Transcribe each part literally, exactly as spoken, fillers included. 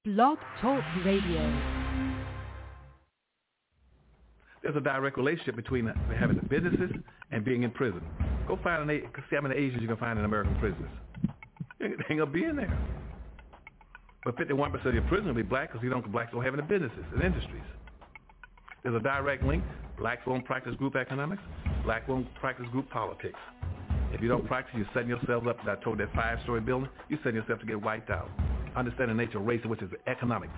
Blog Talk Radio. There's a direct relationship between having the businesses and being in prison. Go find an see how many Asians you can find in American prisons. They ain't gonna be in there. But fifty-one percent of your prisoners will be black because you don't blacks don't have any businesses and industries. There's a direct link. Blacks won't practice group economics. Black won't practice group politics. If you don't practice, you're setting yourself up. I told that five-story building, you're setting yourself to get wiped out. Understand the nature of race, which is economics.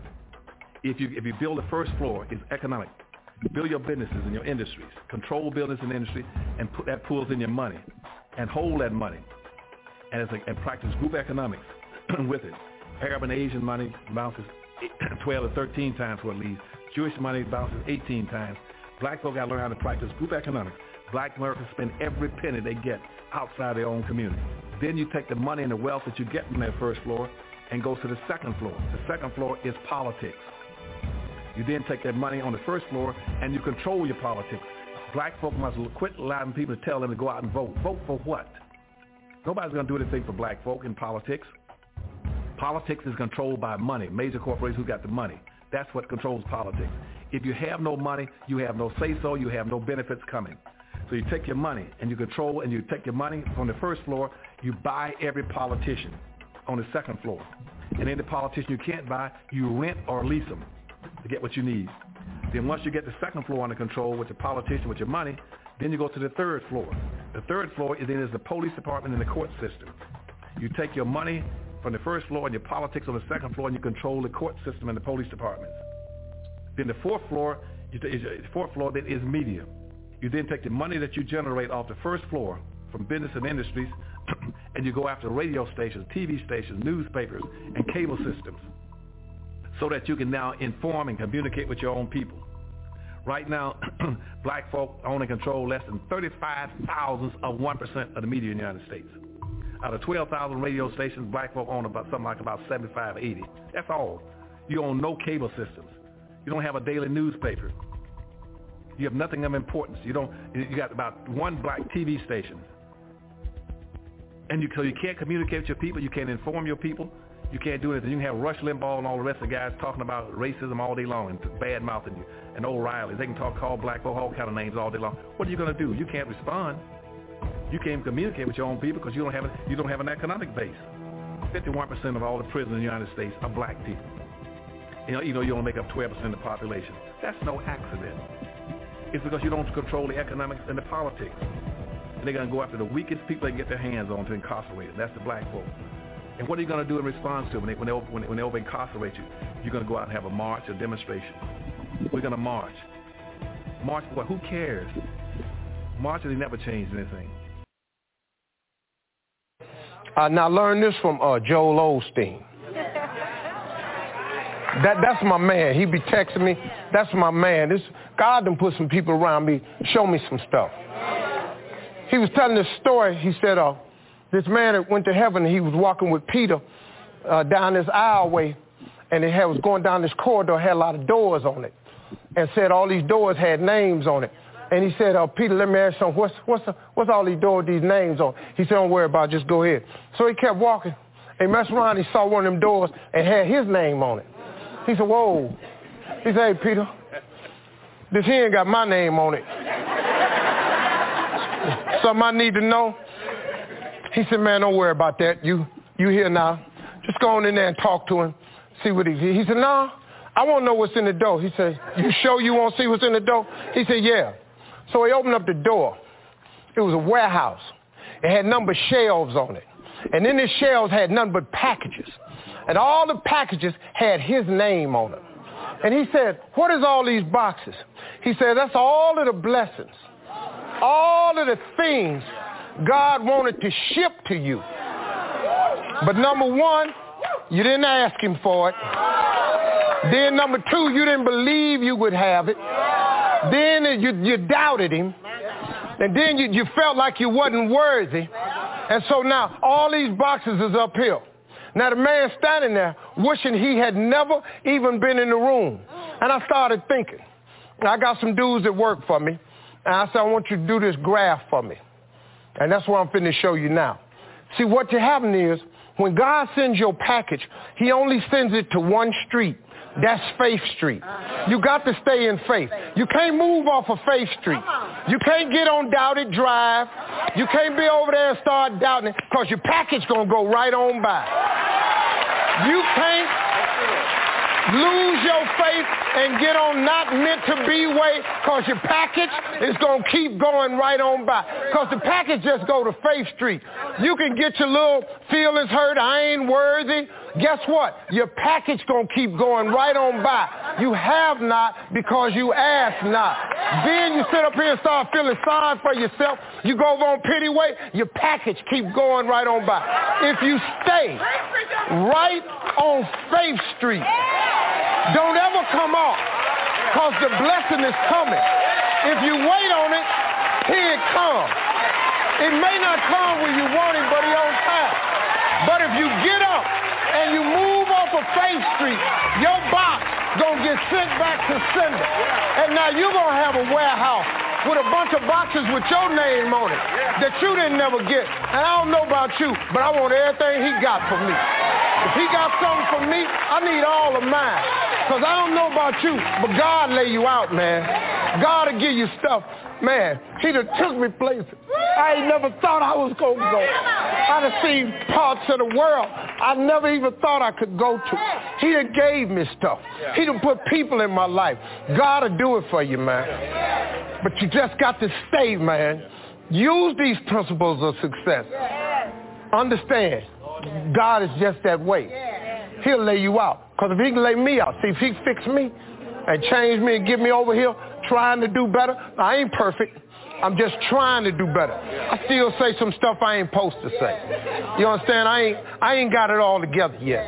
If you if you build the first floor, it's economic. Build your businesses and your industries. Control business and industry, and put that pulls in your money, and hold that money, and, it's like, and practice group economics with it. Arab and Asian money bounces twelve to thirteen times what it leaves. Jewish money bounces eighteen times. Black folk got to learn how to practice group economics. Black Americans spend every penny they get outside their own community. Then you take the money and the wealth that you get from that first floor and go to the second floor. The second floor is politics. You then take that money on the first floor and you control your politics. Black folk must quit allowing people to tell them to go out and vote. Vote for what? Nobody's going to do anything for black folk in politics. Politics is controlled by money. Major corporations who got the money. That's what controls politics. If you have no money, you have no say-so, you have no benefits coming. So you take your money and you control, and you take your money on the first floor, you buy every politician on the second floor. And any politician you can't buy, you rent or lease them to get what you need. Then once you get the second floor under control with the politician, with your money, then you go to the third floor. The third floor is then is the police department and the court system. You take your money from the first floor and your politics on the second floor, and you control the court system and the police departments. Then the fourth floor, is the fourth floor then is media. You then take the money that you generate off the first floor from business and industries, and you go after radio stations, T V stations, newspapers, and cable systems, so that you can now inform and communicate with your own people. Right now, black folk own and control less than thirty-five thousandths of one percent of the media in the United States. Out of twelve thousand radio stations, black folk own about something like about seventy-five, eighty. That's all. You own no cable systems. You don't have a daily newspaper. You have nothing of importance. You don't. You got about one black T V station, and you so you can't communicate with your people. You can't inform your people. You can't do anything. You can have Rush Limbaugh and all the rest of the guys talking about racism all day long and bad mouthing you, and O'Reilly. They can talk, call black folk all kind of names all day long. What are you going to do? You can't respond. You can't communicate with your own people because you don't have a, you don't have an economic base. fifty-one percent of all the prisoners in the United States are black people. You know, you know, you only make up twelve percent of the population. That's no accident. It's because you don't control the economics and the politics. And they're going to go after the weakest people they can get their hands on to incarcerate. That's the black folk. And what are you going to do in response to it when they, when they, when they, when they over incarcerate you? You're going to go out and have a march, a demonstration. We're going to march. March for what? Who cares? Marches, they never changed anything. Uh, now learn this from uh, Joel Osteen. That that's my man. He be texting me. That's my man. This God done put some people around me, show me some stuff. He was telling this story. He said, uh, this man that went to heaven, he was walking with Peter uh, down this aisleway, and it had, was going down this corridor, had a lot of doors on it, and said all these doors had names on it. And he said, uh, Peter, let me ask you something. What's, what's, the, what's all these doors, these names on? He said, don't worry about it, just go ahead. So he kept walking. And he messed around, he saw one of them doors and had his name on it. He said, whoa. He said, hey, Peter, this here ain't got my name on it. Something I need to know? He said, man, don't worry about that. You you here now. Just go on in there and talk to him, see what he's here. He said, no, I want to know what's in the door. He said, you sure you want to see what's in the door? He said, yeah. So he opened up the door. It was a warehouse. It had number shelves on it. And in the shelves had nothing but packages. And all the packages had his name on them. And he said, what is all these boxes? He said, that's all of the blessings, all of the things God wanted to ship to you. But number one, you didn't ask him for it. Then number two, you didn't believe you would have it. Then you, you doubted him. And then you, you felt like you wasn't worthy. And so now all these boxes is uphill. Now the man standing there wishing he had never even been in the room. And I started thinking, I got some dudes that work for me. And I said, I want you to do this graph for me. And that's what I'm finna show you now. See, what you're having is When God sends your package, he only sends it to one street. That's Faith Street. You got to stay in faith. You can't move off of Faith Street. You can't get on Doubted Drive. You can't be over there and start doubting it because your package going to go right on by. You can't lose your faith and get on not meant to be way because your package is going to keep going right on by. Because the package just go to Faith Street. You can get your little feelings hurt. I ain't worthy. Guess what? Your package going to keep going right on by. You have not because you ask not. Then you sit up here and start feeling sorry for yourself. You go over on pity way, your package keep going right on by. If you stay right on Faith Street, don't ever come off because the blessing is coming. If you wait on it, here it comes. It may not come when you want it, but it's on time. But if you get up and you move off of Faith Street, your box gonna get sent back to sender. And now you're gonna have a warehouse with a bunch of boxes with your name on it that you didn't never get. And I don't know about you, but I want everything he got for me. If he got something for me, I need all of mine. Because I don't know about you, but God lay you out, man. God will give you stuff. Man, he done took me places I ain't never thought I was going to go. I done seen parts of the world I never even thought I could go to. He done gave me stuff. He done put people in my life. God will do it for you, man. But you just got to stay, man. Use these principles of success. Understand, God is just that way. He'll lay you out. Because if he can lay me out, see, if he fix me and change me and get me over here trying to do better, I ain't perfect. I'm just trying to do better. I still say some stuff I ain't supposed to say. You understand? I ain't, I ain't got it all together yet.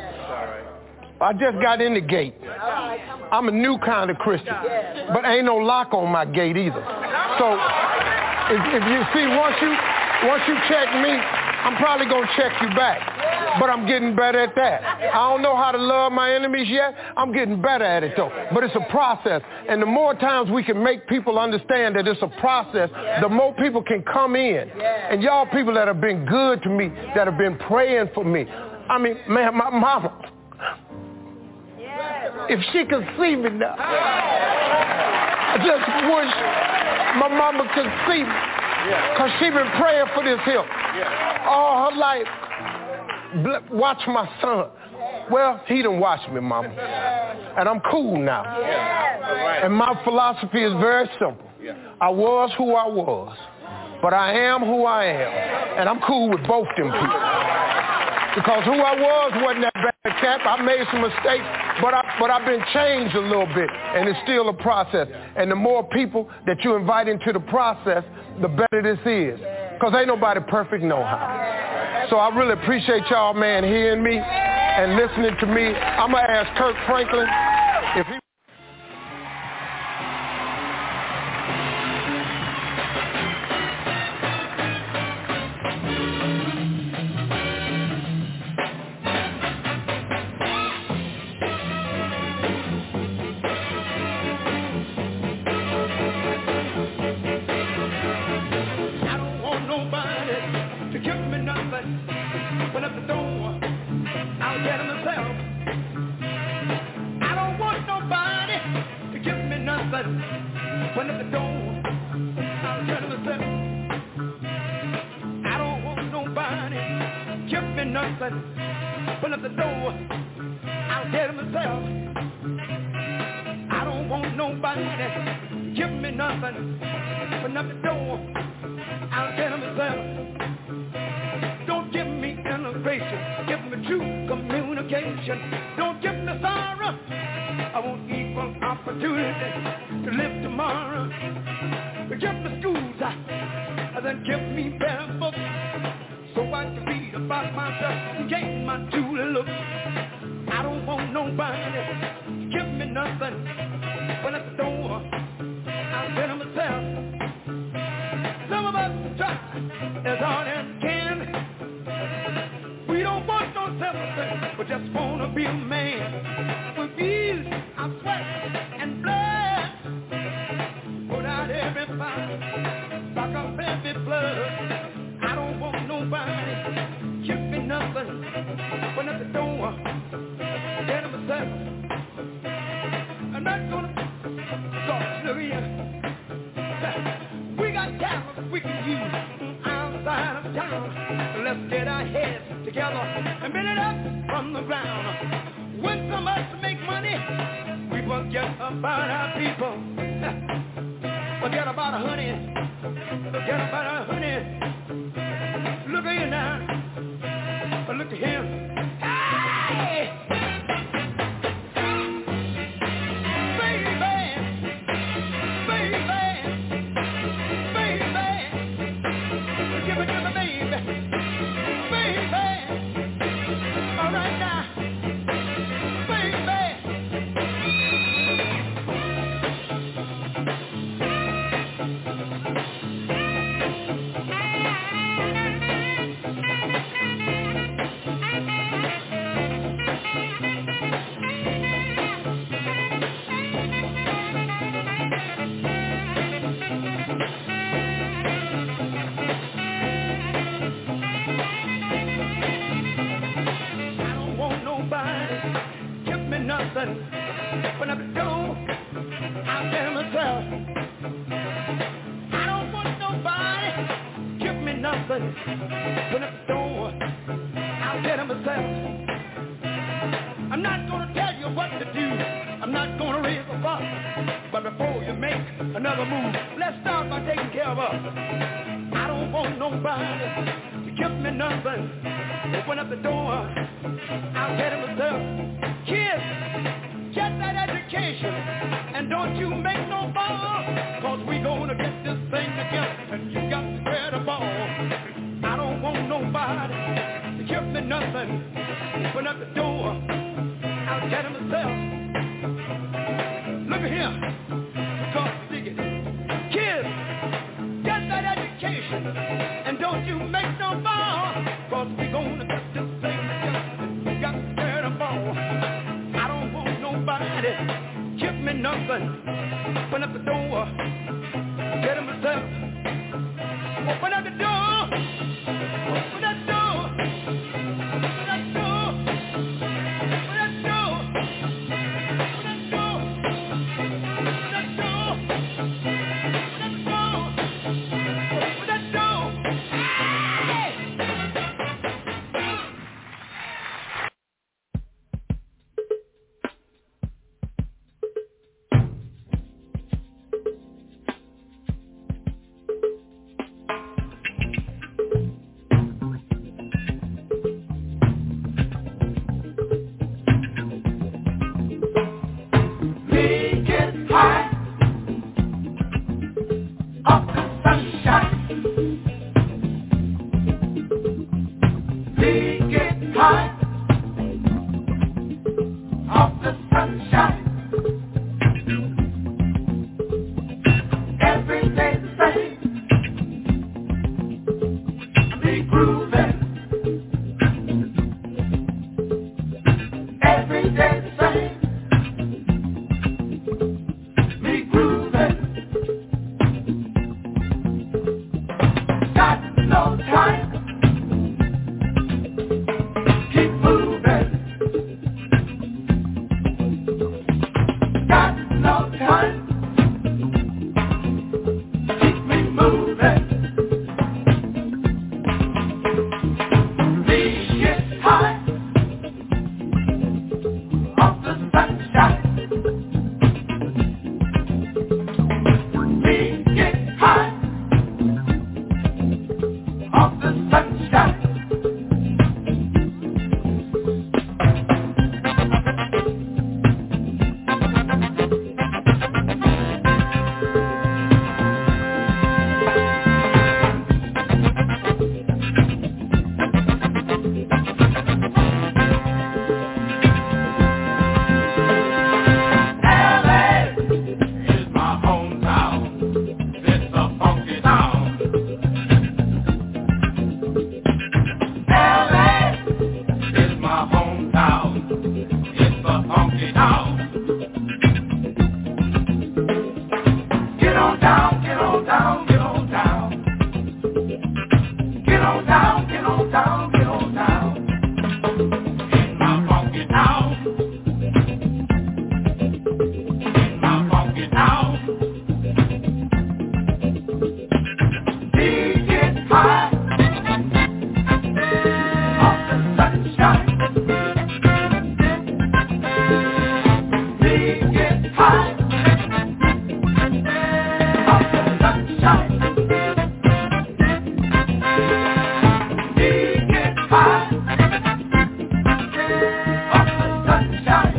I just got in the gate. I'm a new kind of Christian, but ain't no lock on my gate either. So if, if you see, once you, once you check me, I'm probably going to check you back. But I'm getting better at that. I don't know how to love my enemies yet. I'm getting better at it, though. But it's a process. And the more times we can make people understand that it's a process, the more people can come in. And y'all people that have been good to me, that have been praying for me. I mean, man, my mama, if she could see me now, I just wish my mama could see me. Because she been praying for this here all her life. Watch my son. Well, he done watched me, mama. And I'm cool now. And my philosophy is very simple. I was who I was, but I am who I am. And I'm cool with both them people. Because who I was wasn't that bad cat. I made some mistakes, but, I, but I've been changed a little bit, and it's still a process. And the more people that you invite into the process, the better this is. Because ain't nobody perfect no how. So I really appreciate y'all, man, hearing me and listening to me. I'm going to ask Kirk Franklin if he... Blood. I don't want nobody give me nothing I'm not gonna talk to you. We got talent we can use outside of town. Let's get our heads together and build it up from the ground. When some of us make money, we forget about our people. Forget about our honey. Forget about our honey. Look at you now. But look at him. Hey! Baby, baby, baby. Give it to me, baby. Baby. All right now. Nothing. When I go, I'll tell myself, I don't want nobody. Give me nothing. When I go, I'll tell myself, I'm not gonna tell you what to do. I'm not gonna raise a fuss. But before you make another move, let's start by taking care of us. I don't want nobody to give me nothing. Open up the door, I'll tell myself, kids, get that education, and don't you make no ball, cause we gonna get this thing together, and you got to wear the ball. I don't want nobody to give me nothing. Open up the door, I'll get it myself. Look at here, talk sticky. Kids, get that education, and don't you make no ball, cause we gonna get this thing together, and you got to wear the ball. Nobody give me nothing. Open up the door, get him myself. Open up the door, open that door, open that door, open that door, open that door, open that door, open that door, open that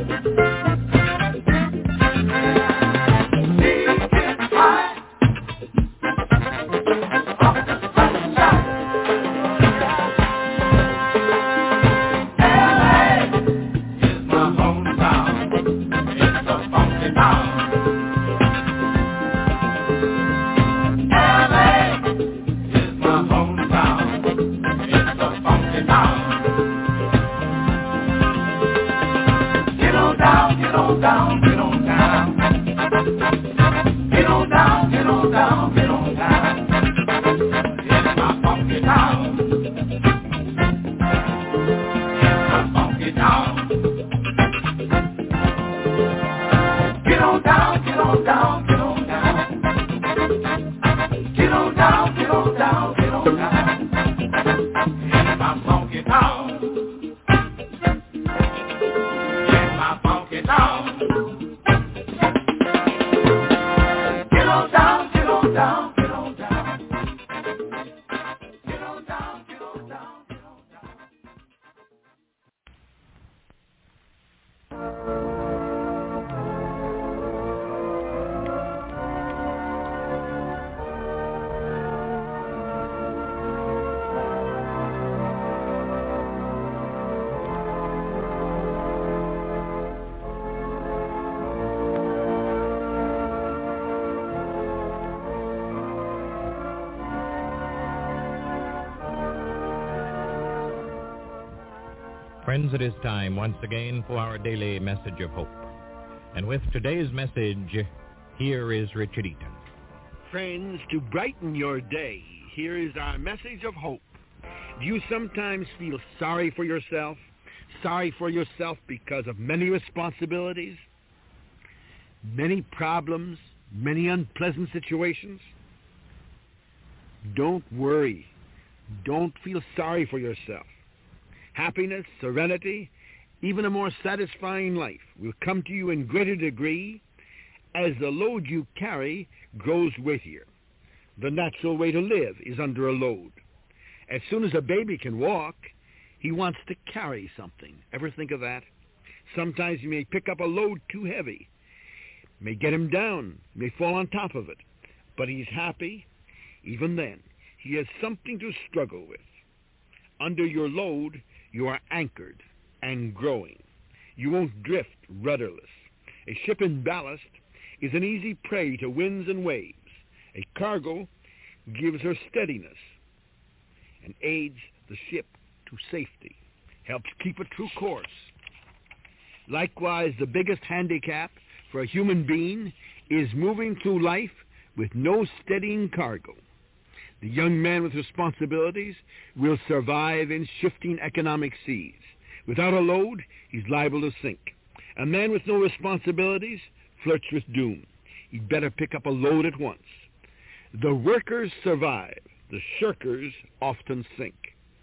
Friends, it is time once again for our daily message of hope. And with today's message, here is Richard Eaton. Friends, to brighten your day, here is our message of hope. Do you sometimes feel sorry for yourself? Sorry for yourself because of many responsibilities, many problems, many unpleasant situations? Don't worry. Don't feel sorry for yourself. Happiness, serenity, even a more satisfying life will come to you in greater degree as the load you carry grows weightier. The natural way to live is under a load. As soon as a baby can walk, he wants to carry something. Ever think of that? Sometimes he may pick up a load too heavy, may get him down, may fall on top of it, but he's happy. Even then, he has something to struggle with. Under your load, you are anchored and growing. You won't drift rudderless. A ship in ballast is an easy prey to winds and waves. A cargo gives her steadiness and aids the ship to safety, helps keep a true course. Likewise, the biggest handicap for a human being is moving through life with no steadying cargo. The young man with responsibilities will survive in shifting economic seas. Without a load, he's liable to sink. A man with no responsibilities flirts with doom. He'd better pick up a load at once. The workers survive. The shirkers often sink.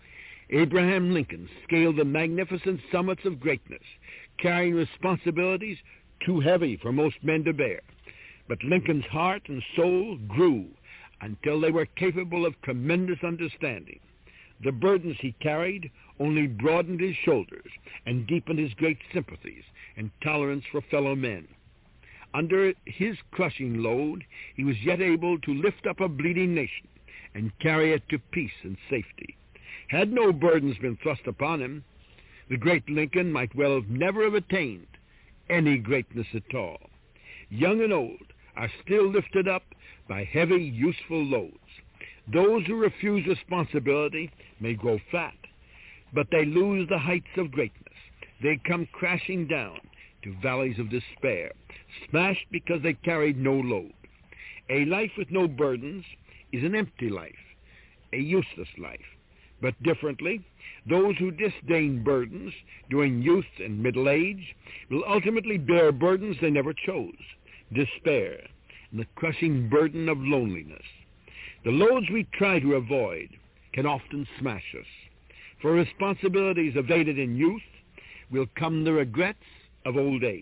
Abraham Lincoln scaled the magnificent summits of greatness, carrying responsibilities too heavy for most men to bear. But Lincoln's heart and soul grew until they were capable of tremendous understanding. The burdens he carried only broadened his shoulders and deepened his great sympathies and tolerance for fellow men. Under his crushing load, he was yet able to lift up a bleeding nation and carry it to peace and safety. Had no burdens been thrust upon him, the great Lincoln might well have never have attained any greatness at all. Young and old are still lifted up by heavy, useful loads. Those who refuse responsibility may grow fat, but they lose the heights of greatness. They come crashing down to valleys of despair, smashed because they carried no load. A life with no burdens is an empty life, a useless life. But differently, those who disdain burdens during youth and middle age will ultimately bear burdens they never chose, despair, and the crushing burden of loneliness. The loads we try to avoid can often smash us. For responsibilities evaded in youth will come the regrets of old age.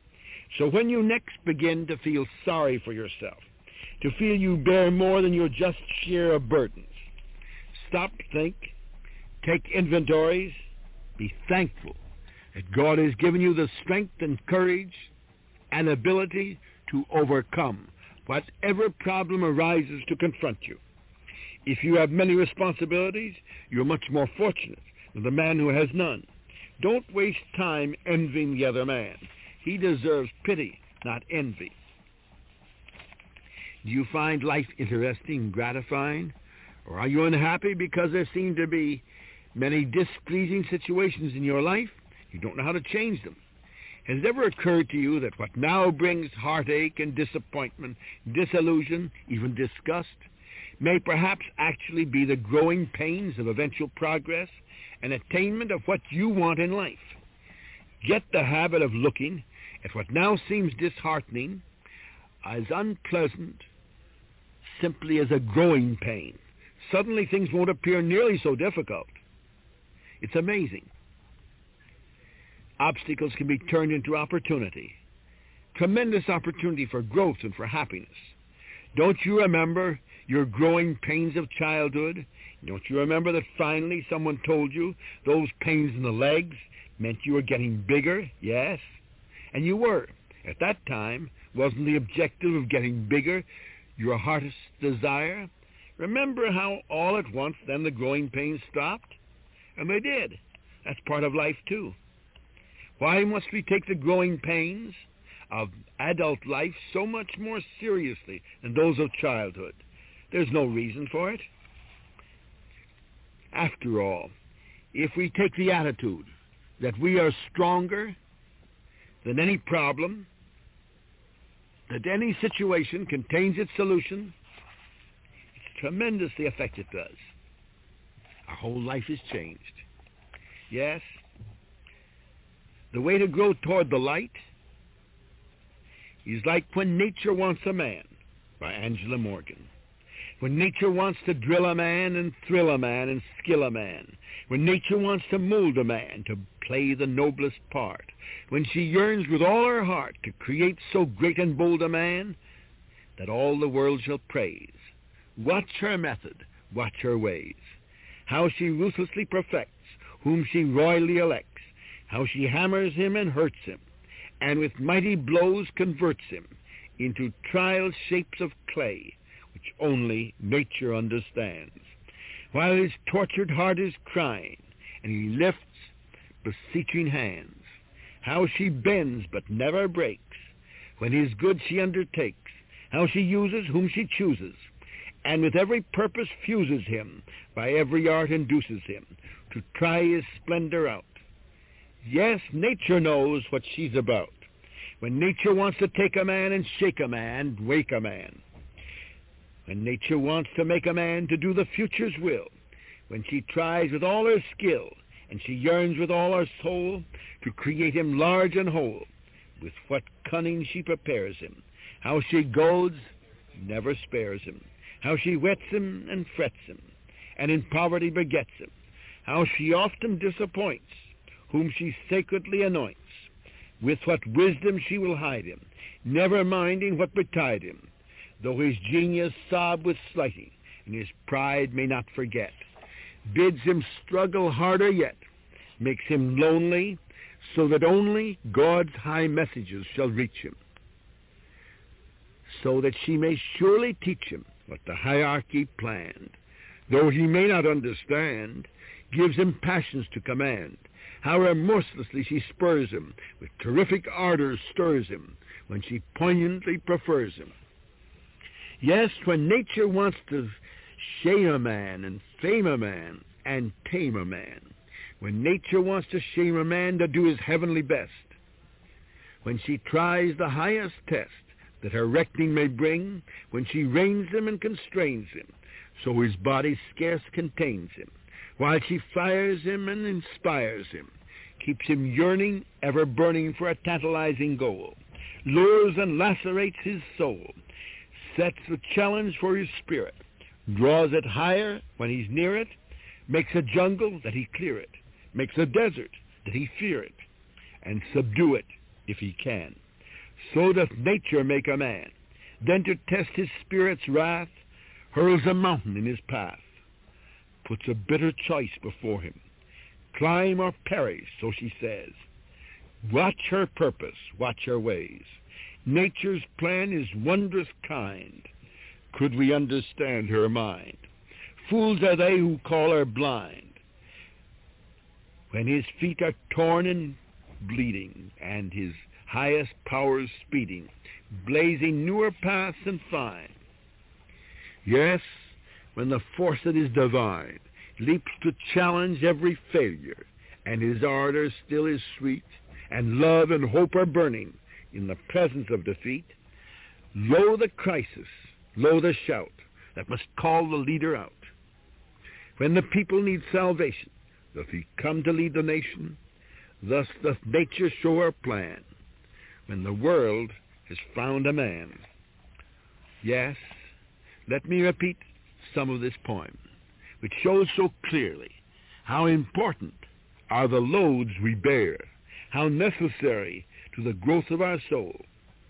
So when you next begin to feel sorry for yourself, to feel you bear more than your just share of burdens, stop, think, take inventories, be thankful, that God has given you the strength and courage and ability to overcome whatever problem arises to confront you. If you have many responsibilities, you're much more fortunate than the man who has none. Don't waste time envying the other man. He deserves pity, not envy. Do you find life interesting and gratifying? Or are you unhappy because there seem to be many displeasing situations in your life? You don't know how to change them. Has it ever occurred to you that what now brings heartache and disappointment, disillusion, even disgust, may perhaps actually be the growing pains of eventual progress and attainment of what you want in life? Get the habit of looking at what now seems disheartening as unpleasant simply as a growing pain. Suddenly things won't appear nearly so difficult. It's amazing. Obstacles can be turned into opportunity. Tremendous opportunity for growth and for happiness. Don't you remember your growing pains of childhood? Don't you remember that finally someone told you those pains in the legs meant you were getting bigger? Yes. And you were. At that time, wasn't the objective of getting bigger your heart's desire? Remember how all at once then the growing pains stopped? And they did. That's part of life too. Why must we take the growing pains of adult life so much more seriously than those of childhood? There's no reason for it. After all, if we take the attitude that we are stronger than any problem, that any situation contains its solution, it's tremendous the effect it does. Our whole life is changed. Yes, the way to grow toward the light is like When Nature Wants a Man by Angela Morgan. When nature wants to drill a man and thrill a man and skill a man. When nature wants to mold a man to play the noblest part. When she yearns with all her heart to create so great and bold a man that all the world shall praise. Watch her method, watch her ways. How she ruthlessly perfects whom she royally elects. How she hammers him and hurts him, and with mighty blows converts him into trial shapes of clay, which only nature understands. While his tortured heart is crying, and he lifts beseeching hands. How she bends but never breaks, when his good she undertakes. How she uses whom she chooses, and with every purpose fuses him, by every art induces him, to try his splendor out. Yes, nature knows what she's about. When nature wants to take a man and shake a man, wake a man. When nature wants to make a man to do the future's will. When she tries with all her skill, and she yearns with all her soul, to create him large and whole. With what cunning she prepares him. How she goads, never spares him. How she wets him and frets him, and in poverty begets him. How she often disappoints whom she sacredly anoints. With what wisdom she will hide him, never minding what betide him, though his genius sob with slighting, and his pride may not forget. Bids him struggle harder yet, makes him lonely, so that only God's high messages shall reach him, so that she may surely teach him what the hierarchy planned. Though he may not understand, gives him passions to command. How remorselessly she spurs him, with terrific ardor stirs him, when she poignantly prefers him. Yes, when nature wants to shame a man and fame a man and tame a man. When nature wants to shame a man to do his heavenly best. When she tries the highest test that her reckoning may bring. When she reins him and constrains him, so his body scarce contains him. While she fires him and inspires him, keeps him yearning, ever burning for a tantalizing goal, lures and lacerates his soul, sets the challenge for his spirit, draws it higher when he's near it, makes a jungle that he clear it, makes a desert that he fear it, and subdue it if he can. So doth nature make a man, then to test his spirit's wrath, hurls a mountain in his path, puts a bitter choice before him. Climb or perish, so she says, Watch her purpose, watch her ways. Nature's plan is wondrous kind. Could we understand her mind? Fools are they who call her blind. When his feet are torn and bleeding, and his highest powers speeding, blazing newer paths and fine. Yes, when the force that is divine leaps to challenge every failure, and his ardor still is sweet, and love and hope are burning in the presence of defeat, lo the crisis, lo the shout that must call the leader out. When the people need salvation, doth he come to lead the nation? Thus doth nature show her plan, when the world has found a man. Yes, let me repeat some of this poem, which shows so clearly how important are the loads we bear, how necessary to the growth of our soul.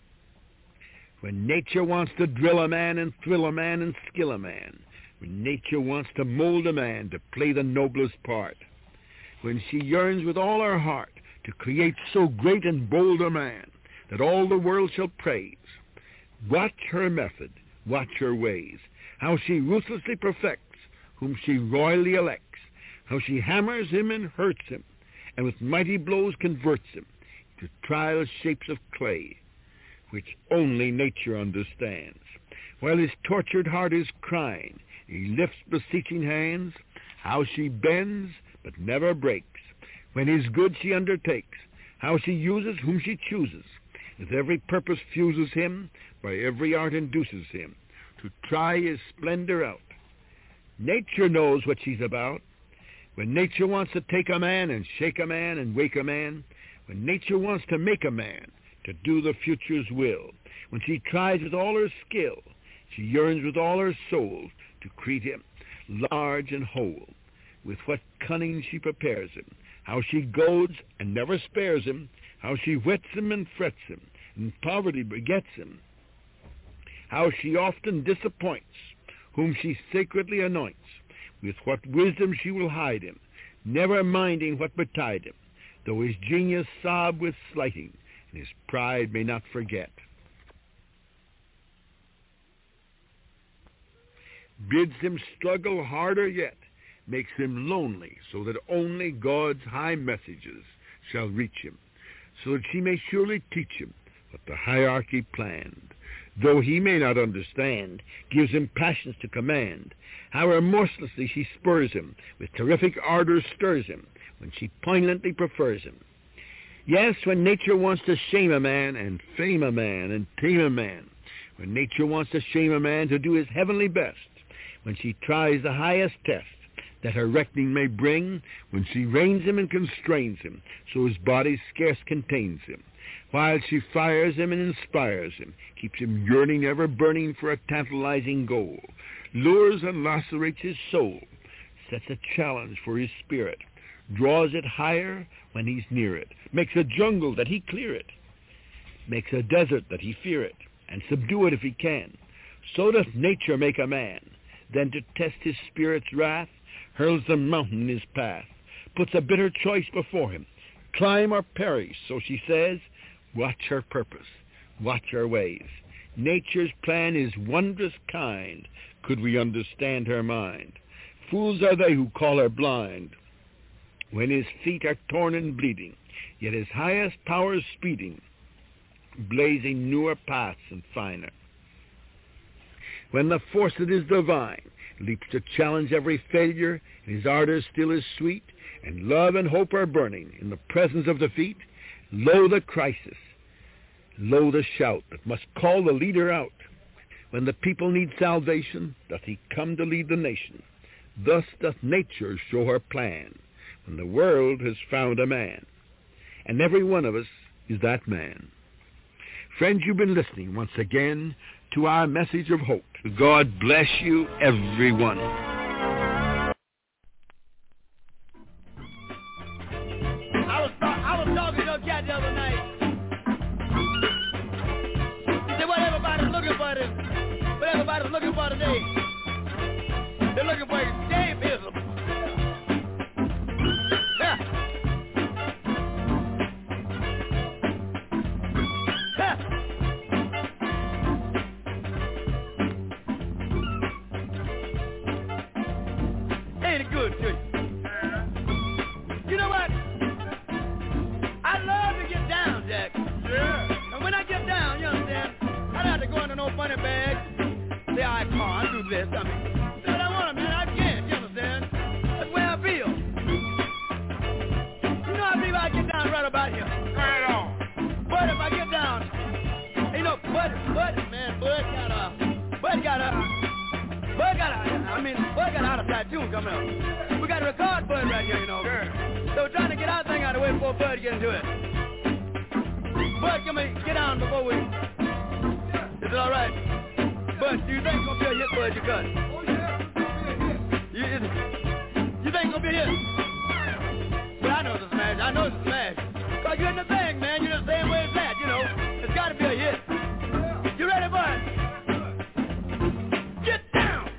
When nature wants to drill a man and thrill a man and skill a man, when nature wants to mold a man to play the noblest part, when she yearns with all her heart to create so great and bold a man that all the world shall praise, watch her method, watch her ways, how she ruthlessly perfects whom she royally elects, how she hammers him and hurts him, and with mighty blows converts him to trial shapes of clay, which only nature understands. While his tortured heart is crying, he lifts beseeching hands, how she bends but never breaks. When his good she undertakes, how she uses whom she chooses, with every purpose fuses him, by every art induces him to try his splendor out. Nature knows what she's about. When nature wants to take a man and shake a man and wake a man, when nature wants to make a man to do the future's will, when she tries with all her skill, she yearns with all her soul to create him large and whole. With what cunning she prepares him, how she goads and never spares him, how she whets him and frets him, and poverty begets him, how she often disappoints whom she sacredly anoints, with what wisdom she will hide him, never minding what betide him, though his genius sob with slighting, and his pride may not forget. Bids him struggle harder yet, makes him lonely, so that only God's high messages shall reach him, so that she may surely teach him what the hierarchy planned. Though he may not understand, gives him passions to command, how remorselessly she spurs him, with terrific ardor stirs him, when she poignantly prefers him. Yes, when nature wants to shame a man, and fame a man, and tame a man, when nature wants to shame a man to do his heavenly best, when she tries the highest test that her reckoning may bring, when she reins him and constrains him, so his body scarce contains him, while she fires him and inspires him, keeps him yearning, ever burning for a tantalizing goal, lures and lacerates his soul, sets a challenge for his spirit, draws it higher when he's near it, makes a jungle that he clear it, makes a desert that he fear it, and subdue it if he can. So doth nature make a man, then to test his spirit's wrath, hurls the mountain in his path, puts a bitter choice before him, climb or perish, so she says, watch her purpose, watch her ways. Nature's plan is wondrous kind, could we understand her mind. Fools are they who call her blind, when his feet are torn and bleeding, yet his highest powers speeding, blazing newer paths and finer. When the force that is divine leaps to challenge every failure, and his ardor still is sweet, and love and hope are burning in the presence of defeat, lo the crisis, lo the shout that must call the leader out. When the people need salvation, doth he come to lead the nation. Thus doth nature show her plan, when the world has found a man. And every one of us is that man. Friends, you've been listening once again to our message of hope. God bless you, everyone. I was, I was talking to a cat the other night. He said, what everybody's looking for is, what everybody's looking for today, they're looking for escapism. Yeah. no funny bag. Say, I can't do this. I mean, say what I want, man. I can't. You understand? That's the way I feel. You know, I believe I get down right about here. Right on. But if I get down, you know, Bud, Bud, man, Bud got a, Bud got a, Bud got a, I mean, Bud got out of that tune coming up. We got to record Bud right here, you know. Sure. So we're trying to get our thing out of the way before Bud get into it. Bud, can we get down before we, is it all right? Bud, do you think it's going to be a hit, Bud, you cut? Oh, yeah, it's going to be a hit. You, is it, you think it's going to be a hit? But I know it's a smash. I know it's a smash. Because you're in the thing, man. You're the same way as that, you know. It's got to be a hit. You ready, Bud? Get down.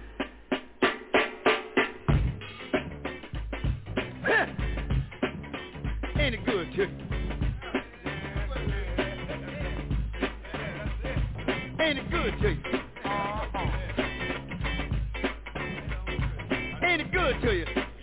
Ain't it good, Chick? Ain't it good to you? Ain't it good to you?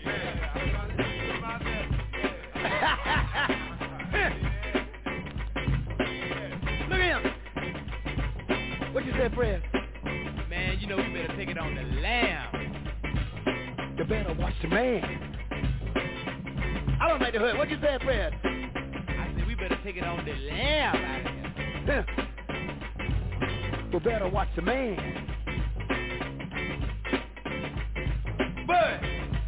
Look at him. What you say, Fred? Man, you know we better take it on the lamb. You better watch the man. I don't like the hood. What you say, Fred? I said we better take it on the lamb out of here. You better watch the man. Bud!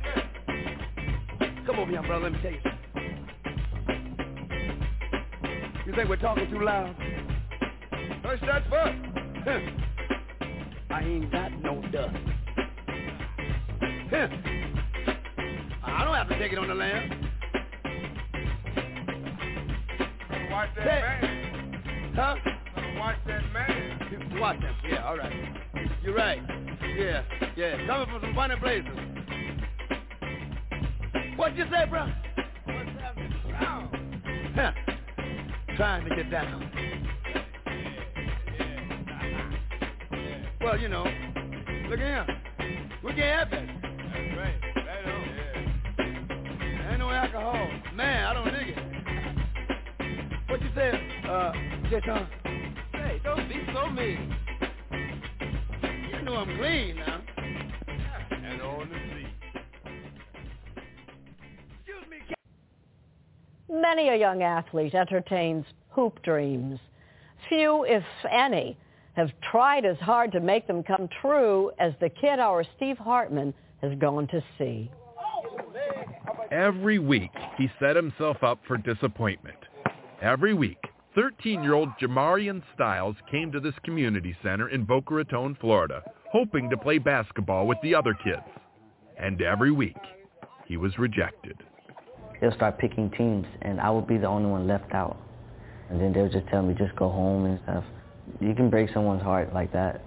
Come over here, brother. Let me tell you something. You think we're talking too loud? First that's first. I ain't got no dust. I don't have to take it on the lamb. Watch that Say, man. Huh? Watch that man. Watch them. Yeah, all right. You're right. Yeah, yeah. Coming from some funny places. What'd you say, bro? What's happening? Down. Huh. Trying to get down. Well, you know, look at him. We can't have that. That's right. Right on. Yeah. Ain't no alcohol. Man, I don't dig it. What you say, uh, J-Tom? Hey, don't be so mean. You know I'm clean now. And on the seat. Excuse me, Many a young athlete entertains hoop dreams. Few, if any, have tried as hard to make them come true as the kid our Steve Hartman has gone to see. Every week, he set himself up for disappointment. Every week, thirteen-year-old Jamarian Styles came to this community center in Boca Raton, Florida, hoping to play basketball with the other kids. And every week, he was rejected. They'll start picking teams, and I would be the only one left out. And then they'll just tell me, just go home and stuff. You can break someone's heart like that.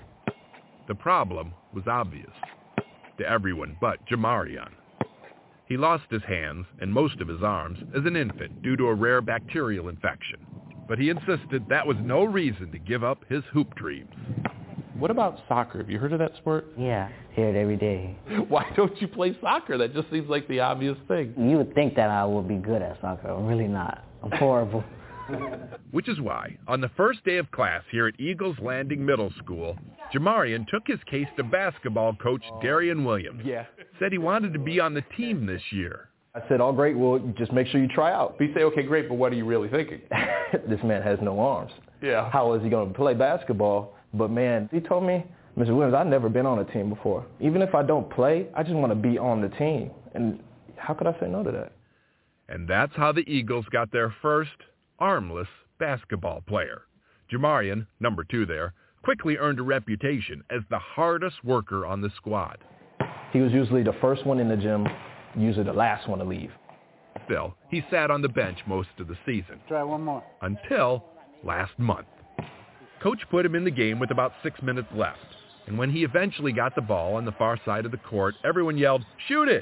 The problem was obvious to everyone but Jamarian. He lost his hands and most of his arms as an infant due to a rare bacterial infection. But he insisted that was no reason to give up his hoop dreams. What about soccer? Have you heard of that sport? Yeah, hear it every day. Why don't you play soccer? That just seems like the obvious thing. You would think that I would be good at soccer. I'm really not. I'm horrible. Which is why, on the first day of class here at Eagles Landing Middle School, Jamarian took his case to basketball coach Darian Williams. Yeah. Said he wanted to be on the team this year. I said, all great, well, just make sure you try out. You say, okay, great, but what are you really thinking? This man has no arms. Yeah. How is he going to play basketball? But, man, he told me, Mister Williams, I've never been on a team before. Even if I don't play, I just want to be on the team. And how could I say no to that? And that's how the Eagles got their first armless basketball player. Jamarian, number two there, quickly earned a reputation as the hardest worker on the squad. He was usually the first one in the gym, usually the last one to leave. Still, he sat on the bench most of the season. Try one more. Until last month. Coach put him in the game with about six minutes left. And when he eventually got the ball on the far side of the court, everyone yelled, "Shoot it!"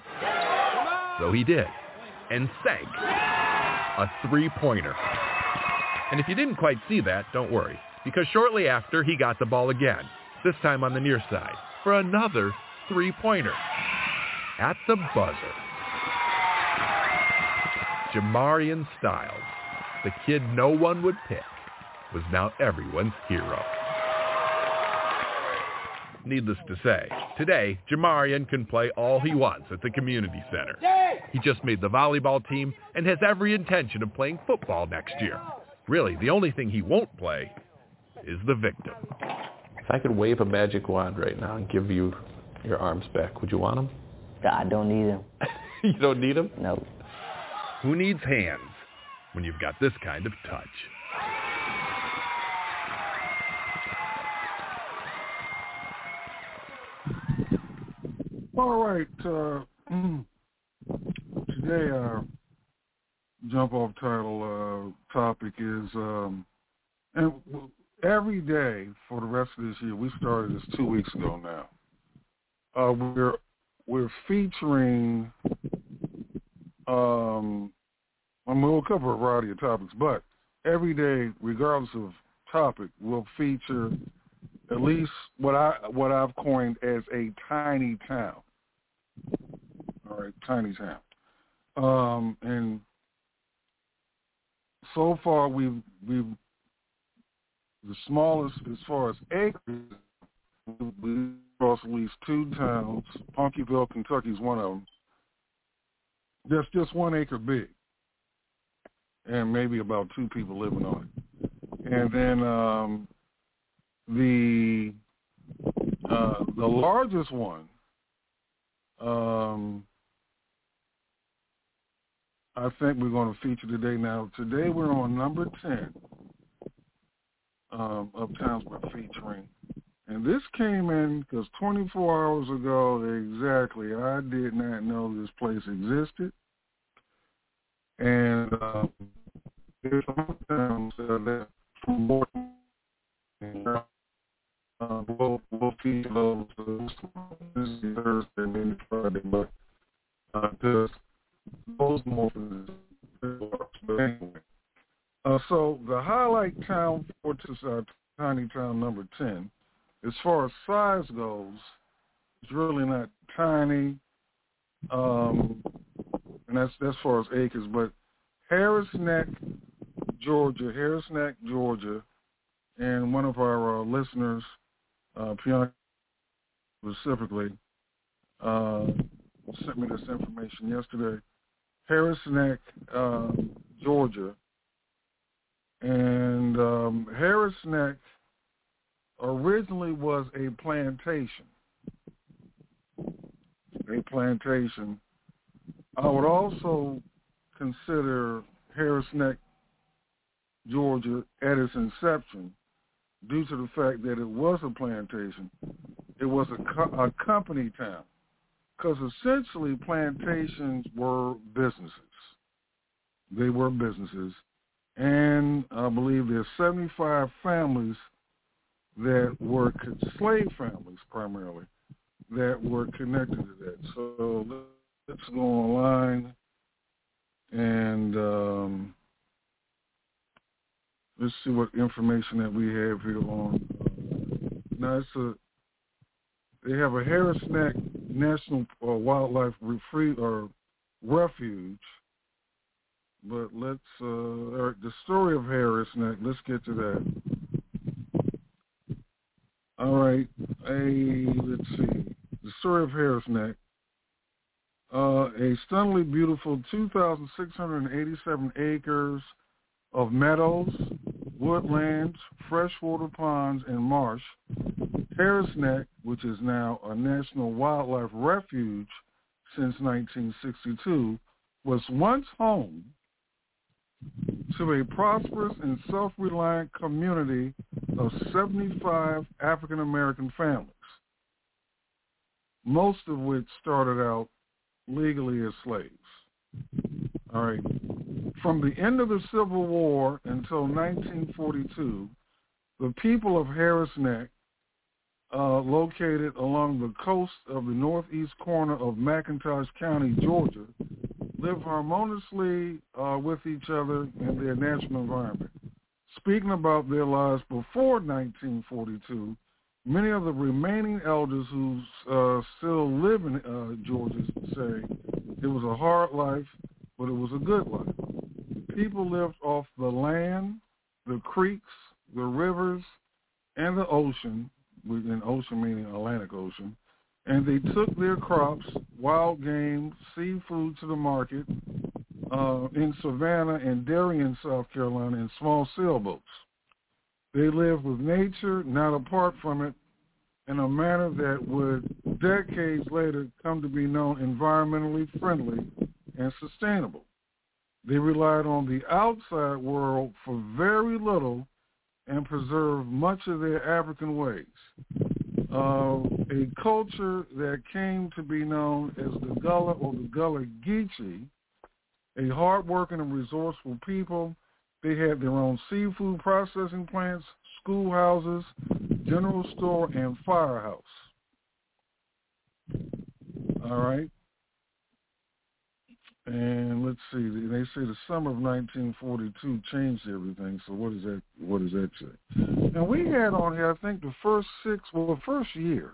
So he did. And sank a three-pointer. And if you didn't quite see that, don't worry, because shortly after he got the ball again, this time on the near side, for another three-pointer. At the buzzer. Jamarian Styles, the kid no one would pick, was now everyone's hero. Needless to say, today, Jamarian can play all he wants at the community center. He just made the volleyball team and has every intention of playing football next year. Really, the only thing he won't play is the victim. If I could wave a magic wand right now and give you your arms back, would you want them? I don't need them. You don't need them? No. Who needs hands when you've got this kind of touch? All right. Uh, today our jump-off title uh, topic is, um, and every day for the rest of this year, we started this two weeks ago now, uh, we're, we're featuring, um, I mean, we'll cover a variety of topics, but every day, regardless of topic, we'll feature at least what I what I've coined as a tiny town. All right, tiny town. Um, and so far, we've we've the smallest as far as acres. We've crossed at least two towns. Punkyville, Kentucky is one of them. That's just one acre big, and maybe about two people living on it. And then um, the uh, the largest one, um, I think we're going to feature today. Now, today we're on number ten um, of towns we're featuring. And this came in because twenty-four hours ago, exactly, I did not know this place existed. And um, there's some towns uh, that from Morton, and uh, we'll, we'll feature those this Thursday, maybe Friday, but uh, just those more but anyway. Uh, so the highlight town for this uh, tiny town number ten, as far as size goes, it's really not tiny, um, and that's that's as far as acres. But Harris Neck, Georgia, Harris Neck, Georgia, and one of our uh, listeners, uh, Piana specifically, uh, sent me this information yesterday. Harris Neck, uh, Georgia, and um, Harris Neck originally was a plantation. A plantation. I would also consider Harris Neck, Georgia, at its inception, due to the fact that it was a plantation, it was a, co- a company town. Because essentially plantations were businesses. They were businesses. And I believe there's seventy-five families that were slave families primarily that were connected to that. So let's go online and um, let's see what information that we have here on. Uh, now it's a, they have a Harris Neck National uh, Wildlife Refre- or Refuge, but let's uh, all right, the story of Harris Neck. Let's get to that. All right, a let's see the story of Harris Neck. Uh, a stunningly beautiful two thousand six hundred eighty-seven acres of meadows, woodlands, freshwater ponds, and marsh. Harris Neck, which is now a National Wildlife Refuge since nineteen sixty-two, was once home to a prosperous and self-reliant community of seventy-five African-American families, most of which started out legally as slaves. All right. From the end of the Civil War until nineteen forty-two, the people of Harris Neck, uh, located along the coast of the northeast corner of McIntosh County, Georgia, live harmoniously uh, with each other in their natural environment. Speaking about their lives before nineteen forty-two, many of the remaining elders who uh, still live in uh, Georgia say it was a hard life, but it was a good life. People lived off the land, the creeks, the rivers, and the ocean, in ocean meaning Atlantic Ocean, and they took their crops, wild game, seafood to the market uh, in Savannah and Darien, South Carolina, in small sailboats. They lived with nature, not apart from it, in a manner that would decades later come to be known environmentally friendly and sustainable. They relied on the outside world for very little and preserved much of their African ways. Uh, a culture that came to be known as the Gullah or the Gullah Geechee, a hardworking and resourceful people. They had their own seafood processing plants, schoolhouses, general store, and firehouse. All right. And let's see. They say the summer of nineteen forty-two changed everything. So what does that what does that say? And we had on here, I think, the first six, well, the first year.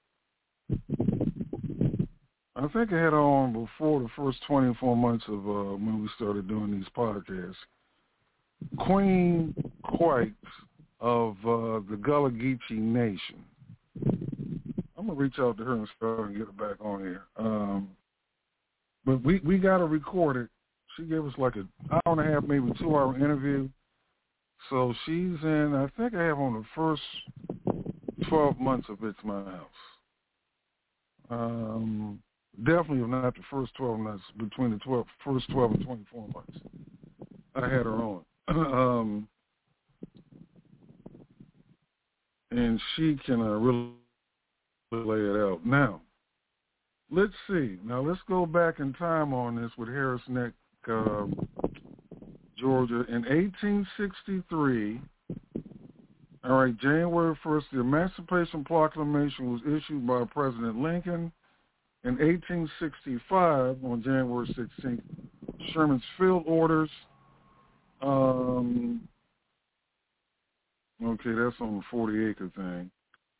I think I had on before the first twenty-four months of uh, when we started doing these podcasts. Queen Quite of uh, the Gullah Geechee Nation. I'm gonna reach out to her and start and get her back on here. Um, But we, we got to record it. She gave us like an hour and a half, maybe two hour interview. So she's in, I think I have on the first twelve months of It's My House. Um, definitely not the first twelve months, between the twelve, first twelve and twenty-four months. I had her on. um, and she can uh, really lay it out. Now, let's see. Now, let's go back in time on this with Harris Neck, uh, Georgia. In eighteen sixty-three, all right, January first, the Emancipation Proclamation was issued by President Lincoln. In eighteen sixty-five, on January sixteenth, Sherman's Field Orders. Um, okay, that's on the forty-acre thing.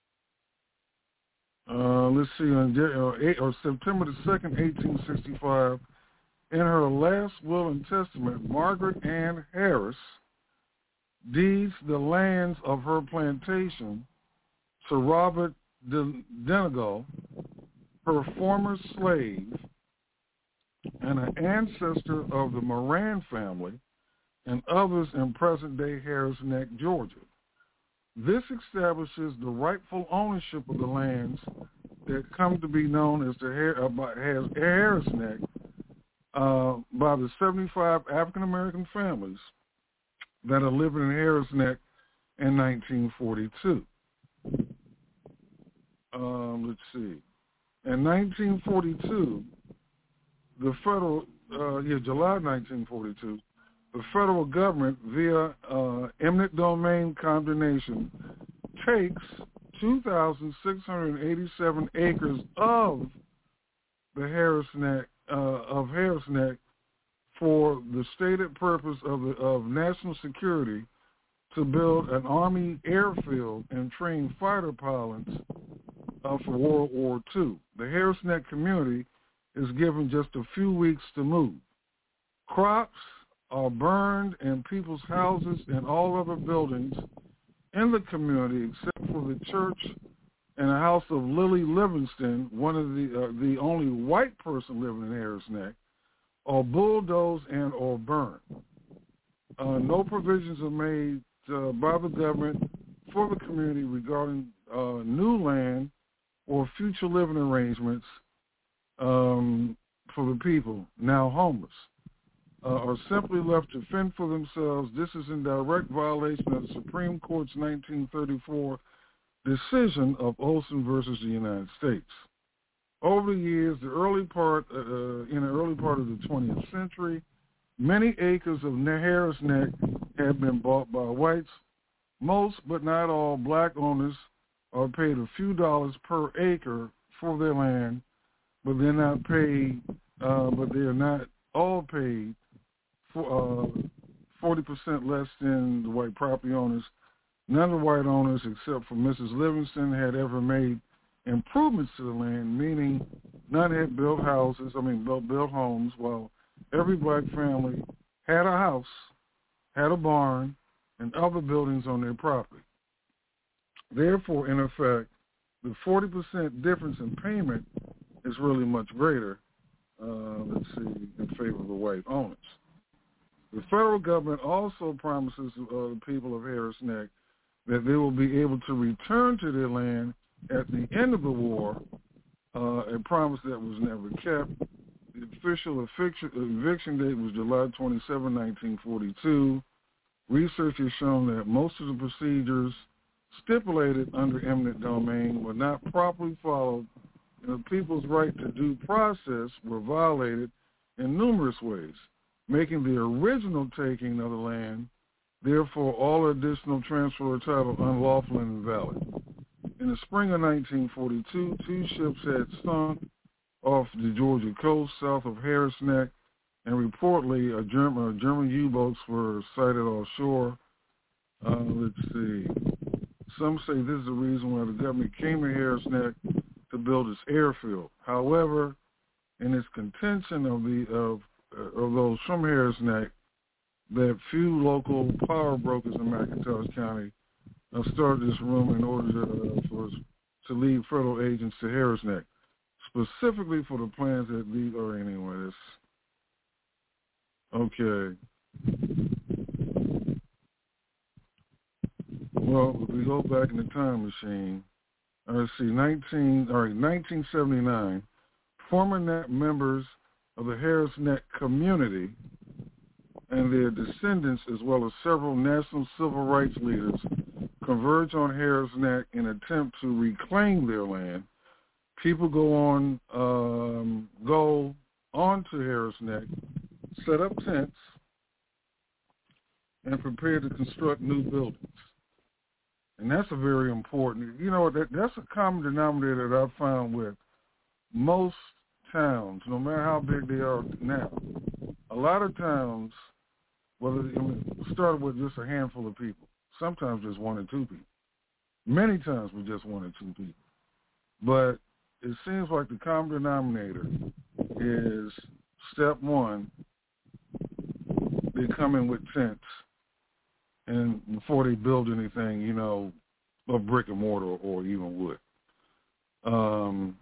Uh, let's see, on uh, eight, or September the second, eighteen sixty-five, in her last will and testament, Margaret Ann Harris deeds the lands of her plantation to Robert Denegal, her former slave, and an ancestor of the Moran family, and others in present-day Harris Neck, Georgia. This establishes the rightful ownership of the lands that come to be known as the as Harris Neck uh, by the seventy-five African-American families that are living in Harris Neck in nineteen forty-two. Um, let's see. In nineteen forty-two, the federal, uh, yeah, July nineteen forty-two, the federal government, via uh, eminent domain condemnation, takes two thousand six hundred eighty-seven acres of the Harris Neck, uh, of Harris Neck for the stated purpose of, the, of national security to build an Army airfield and train fighter pilots uh, for World War Two. The Harris Neck community is given just a few weeks to move. Crops are burned and people's houses and all other buildings in the community, except for the church and a house of Lily Livingston, one of the uh, the only white person living in Harris Neck, are bulldozed and or burned. Uh, no provisions are made uh, by the government for the community regarding uh, new land or future living arrangements um, for the people now homeless. Uh, are simply left to fend for themselves. This is in direct violation of the Supreme Court's nineteen thirty-four decision of Olson versus the United States. Over the years, the early part, uh, in the early part of the twentieth century, many acres of Harris Neck have been bought by whites. Most, but not all, black owners are paid a few dollars per acre for their land, but they're not paid. Uh, but they are not all paid. For, uh, forty percent less than the white property owners. None of the white owners, except for Missus Livingston, had ever made improvements to the land, meaning none had built houses, I mean, built, built homes, while every black family had a house, had a barn, and other buildings on their property. Therefore, in effect, the forty percent difference in payment is really much greater, uh, let's see, in favor of the white owners. The federal government also promises uh, the people of Harris Neck that they will be able to return to their land at the end of the war, uh, a promise that was never kept. The official eviction date was July twenty-seventh, nineteen forty-two. Research has shown that most of the procedures stipulated under eminent domain were not properly followed, and the people's right to due process were violated in numerous ways, making the original taking of the land, therefore all additional transfer of title unlawful and invalid. In the spring of nineteen forty-two, two ships had sunk off the Georgia coast south of Harris Neck, and reportedly a German, uh, German U-boats were sighted offshore. Uh, let's see. Some say this is the reason why the government came to Harris Neck to build its airfield. However, in its contention of the of, uh, of those from Harris Neck, that few local power brokers in McIntosh County have started this rumor in order to, uh, for to lead federal agents to Harris Neck, specifically for the plans that lead, or anyway, this. Okay. Well, if we go back in the time machine, uh, let's see, nineteen, all right, nineteen seventy-nine, former Neck members of the Harris Neck community and their descendants, as well as several national civil rights leaders, converge on Harris Neck in an attempt to reclaim their land. People go on, um, go on to Harris Neck, set up tents, and prepare to construct new buildings. And that's a very important, you know, that, that's a common denominator that I've found with most towns, no matter how big they are now. A lot of towns, whether I mean, started with just a handful of people, sometimes just one or two people. Many times with just one or two people. But it seems like the common denominator is step one, they come in with tents, and before they build anything, you know, of brick and mortar or even wood. Um,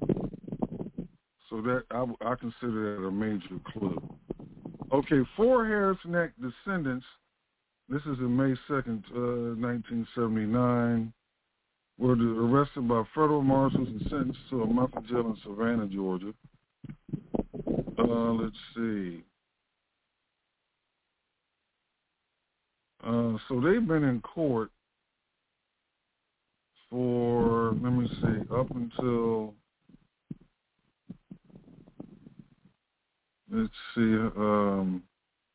so that I, I consider that a major clue. Okay, four Harris Neck descendants, this is in May second, uh, nineteen seventy-nine, were arrested by federal marshals and sentenced to a month in jail in Savannah, Georgia. Uh, let's see. Uh, so they've been in court for, let me see, up until, let's see, um,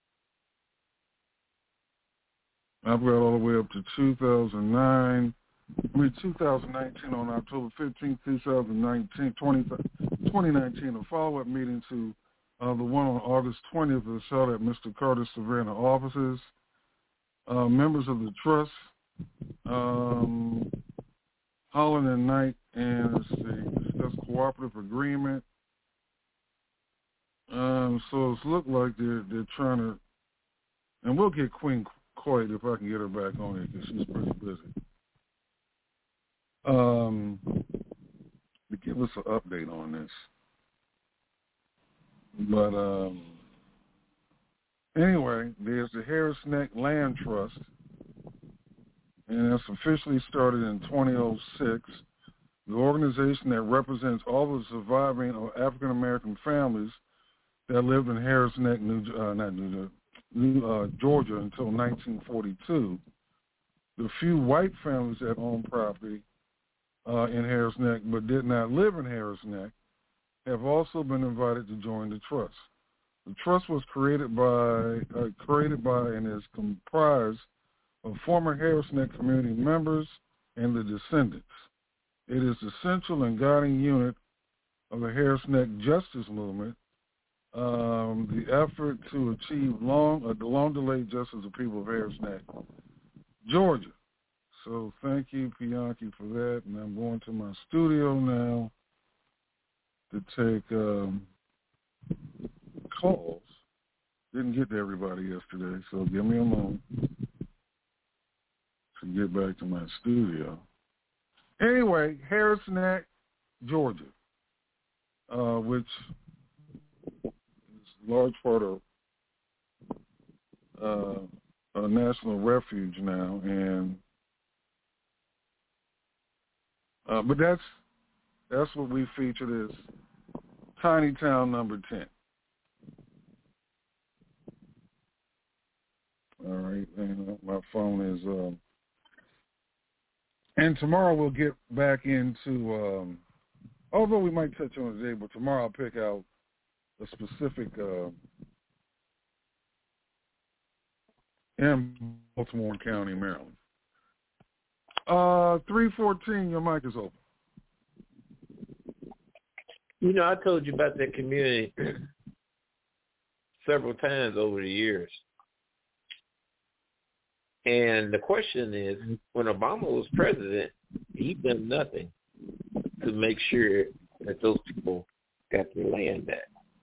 I've got all the way up to two thousand nine, I mean two thousand nineteen on October fifteenth, two thousand nineteen, twenty, twenty nineteen, a follow-up meeting to uh, the one on August twentieth that shot at Mister Carter's Savannah offices. Uh, members of the trust, um, Holland and Knight, and let's see, discuss cooperative agreement. Um, so it's looked like they're they're trying to, and we'll get Queen Coit if I can get her back on here because she's pretty busy. Um, to give us an update on this, but um. Anyway, there's the Harris Neck Land Trust, and it's officially started in two thousand six. The organization that represents all the surviving African American families that lived in Harris Neck, New, uh, not New, New uh, Georgia until nineteen forty-two. The few white families that own property uh, in Harris Neck but did not live in Harris Neck have also been invited to join the trust. The trust was created by, uh, created by and is comprised of former Harris Neck community members and the descendants. It is the central and guiding unit of the Harris Neck justice movement, um, the effort to achieve long, uh, the long-delayed justice of people of Harris Neck, Georgia. So thank you, Bianchi, for that. And I'm going to my studio now to take um, calls. Didn't get to everybody yesterday, so give me a moment to get back to my studio. Anyway, Harris Neck, Georgia, uh, which is a large part of uh, a national refuge now, and uh, but that's that's what we featured as Tiny Town number ten. All right, and my phone is. Um, and tomorrow we'll get back into. Um, although we might touch on it today, but tomorrow I'll pick out a specific. Uh, in Baltimore County, Maryland. Uh, three fourteen, your mic is open. You know, I told you about that community several times over the years. And the question is, when Obama was president, he done nothing to make sure that those people got their land back.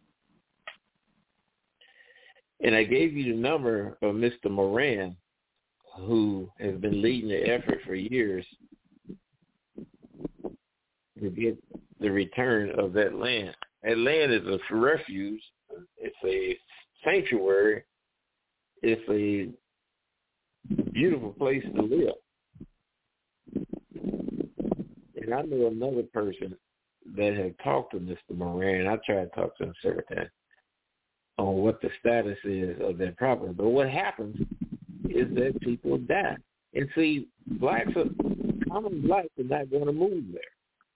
And I gave you the number of Mister Moran, who has been leading the effort for years to get the return of that land. That land is a refuge. It's a sanctuary. It's a beautiful place to live. And I know another person that had talked to Mister Moran. I tried to talk to him several times on what the status is of that property. But what happens is that people die. And see, blacks are, common blacks are not going to move there.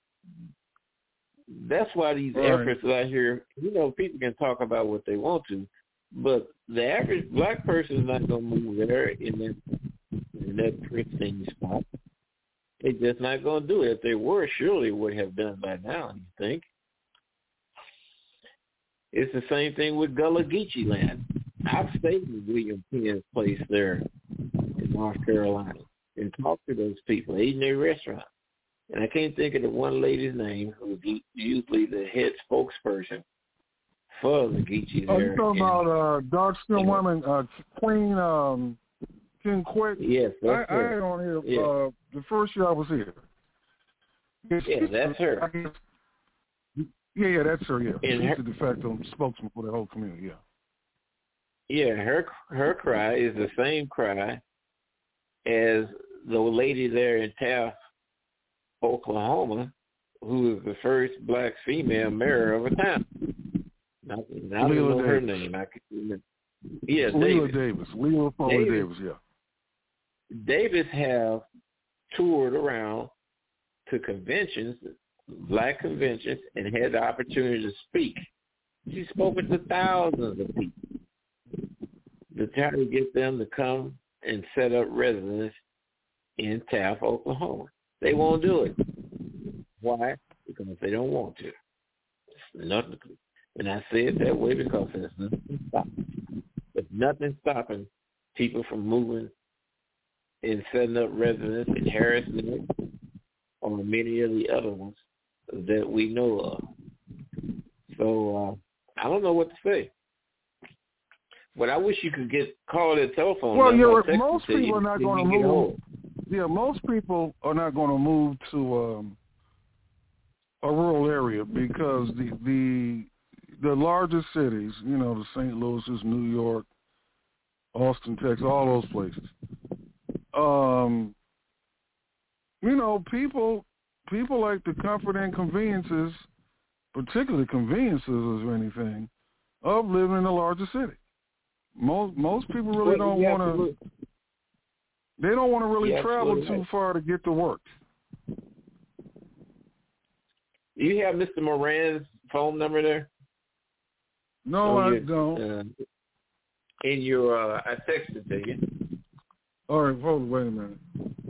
That's why these right. efforts out here, you know, people can talk about what they want to, but the average black person is not going to move there in that, in that pristine spot. They're just not going to do it. If they were, surely it would have done by now, you think? It's the same thing with Gullah Geechee land. I've stayed in William Penn's place there in North Carolina and talked to those people, ate in their restaurant. And I can't think of the one lady's name who's usually the head spokesperson for the Geechee there. Oh, you're talking and, about uh, dark-skinned woman, uh, Queen um, King Quick? Yes, that's I, her. I had on here yeah. uh, the first year I was here. Yeah, that's her. Yeah, yeah, that's her, yeah. And She's her, the de facto spokesman for the whole community, yeah. Yeah, her her cry is the same cry as the lady there in Taft, Oklahoma, who is the first black female mayor of a town. Not, I don't know her name. I could remember. Yeah, Leela Davis. Davis. Leela Foley Davis. Davis, yeah. Davis have toured around to conventions, black conventions, and had the opportunity to speak. She's spoken to thousands of people to try to get them to come and set up residence in Taft, Oklahoma. They won't do it. Why? Because they don't want to. It's nothing. And I say it that way because there's nothing stopping. There's nothing stopping people from moving and setting up residence in Harris Neck or many of the other ones that we know of. So uh, I don't know what to say. But I wish you could get call that telephone. Well, you're, most people you, are not going to move. Yeah, most people are not going to move to um, a rural area because the the the largest cities, you know, the Saint Louis's, New York, Austin, Texas, all those places. Um, you know, people people like the comfort and conveniences, particularly conveniences or anything, of living in a larger city. Most most people really well, don't want to. They don't want to really yes, travel well, too far to get to work. You have Mister Moran's phone number there? No, I your, don't. Uh, in your, uh, I texted to you. All right, hold on, wait a minute.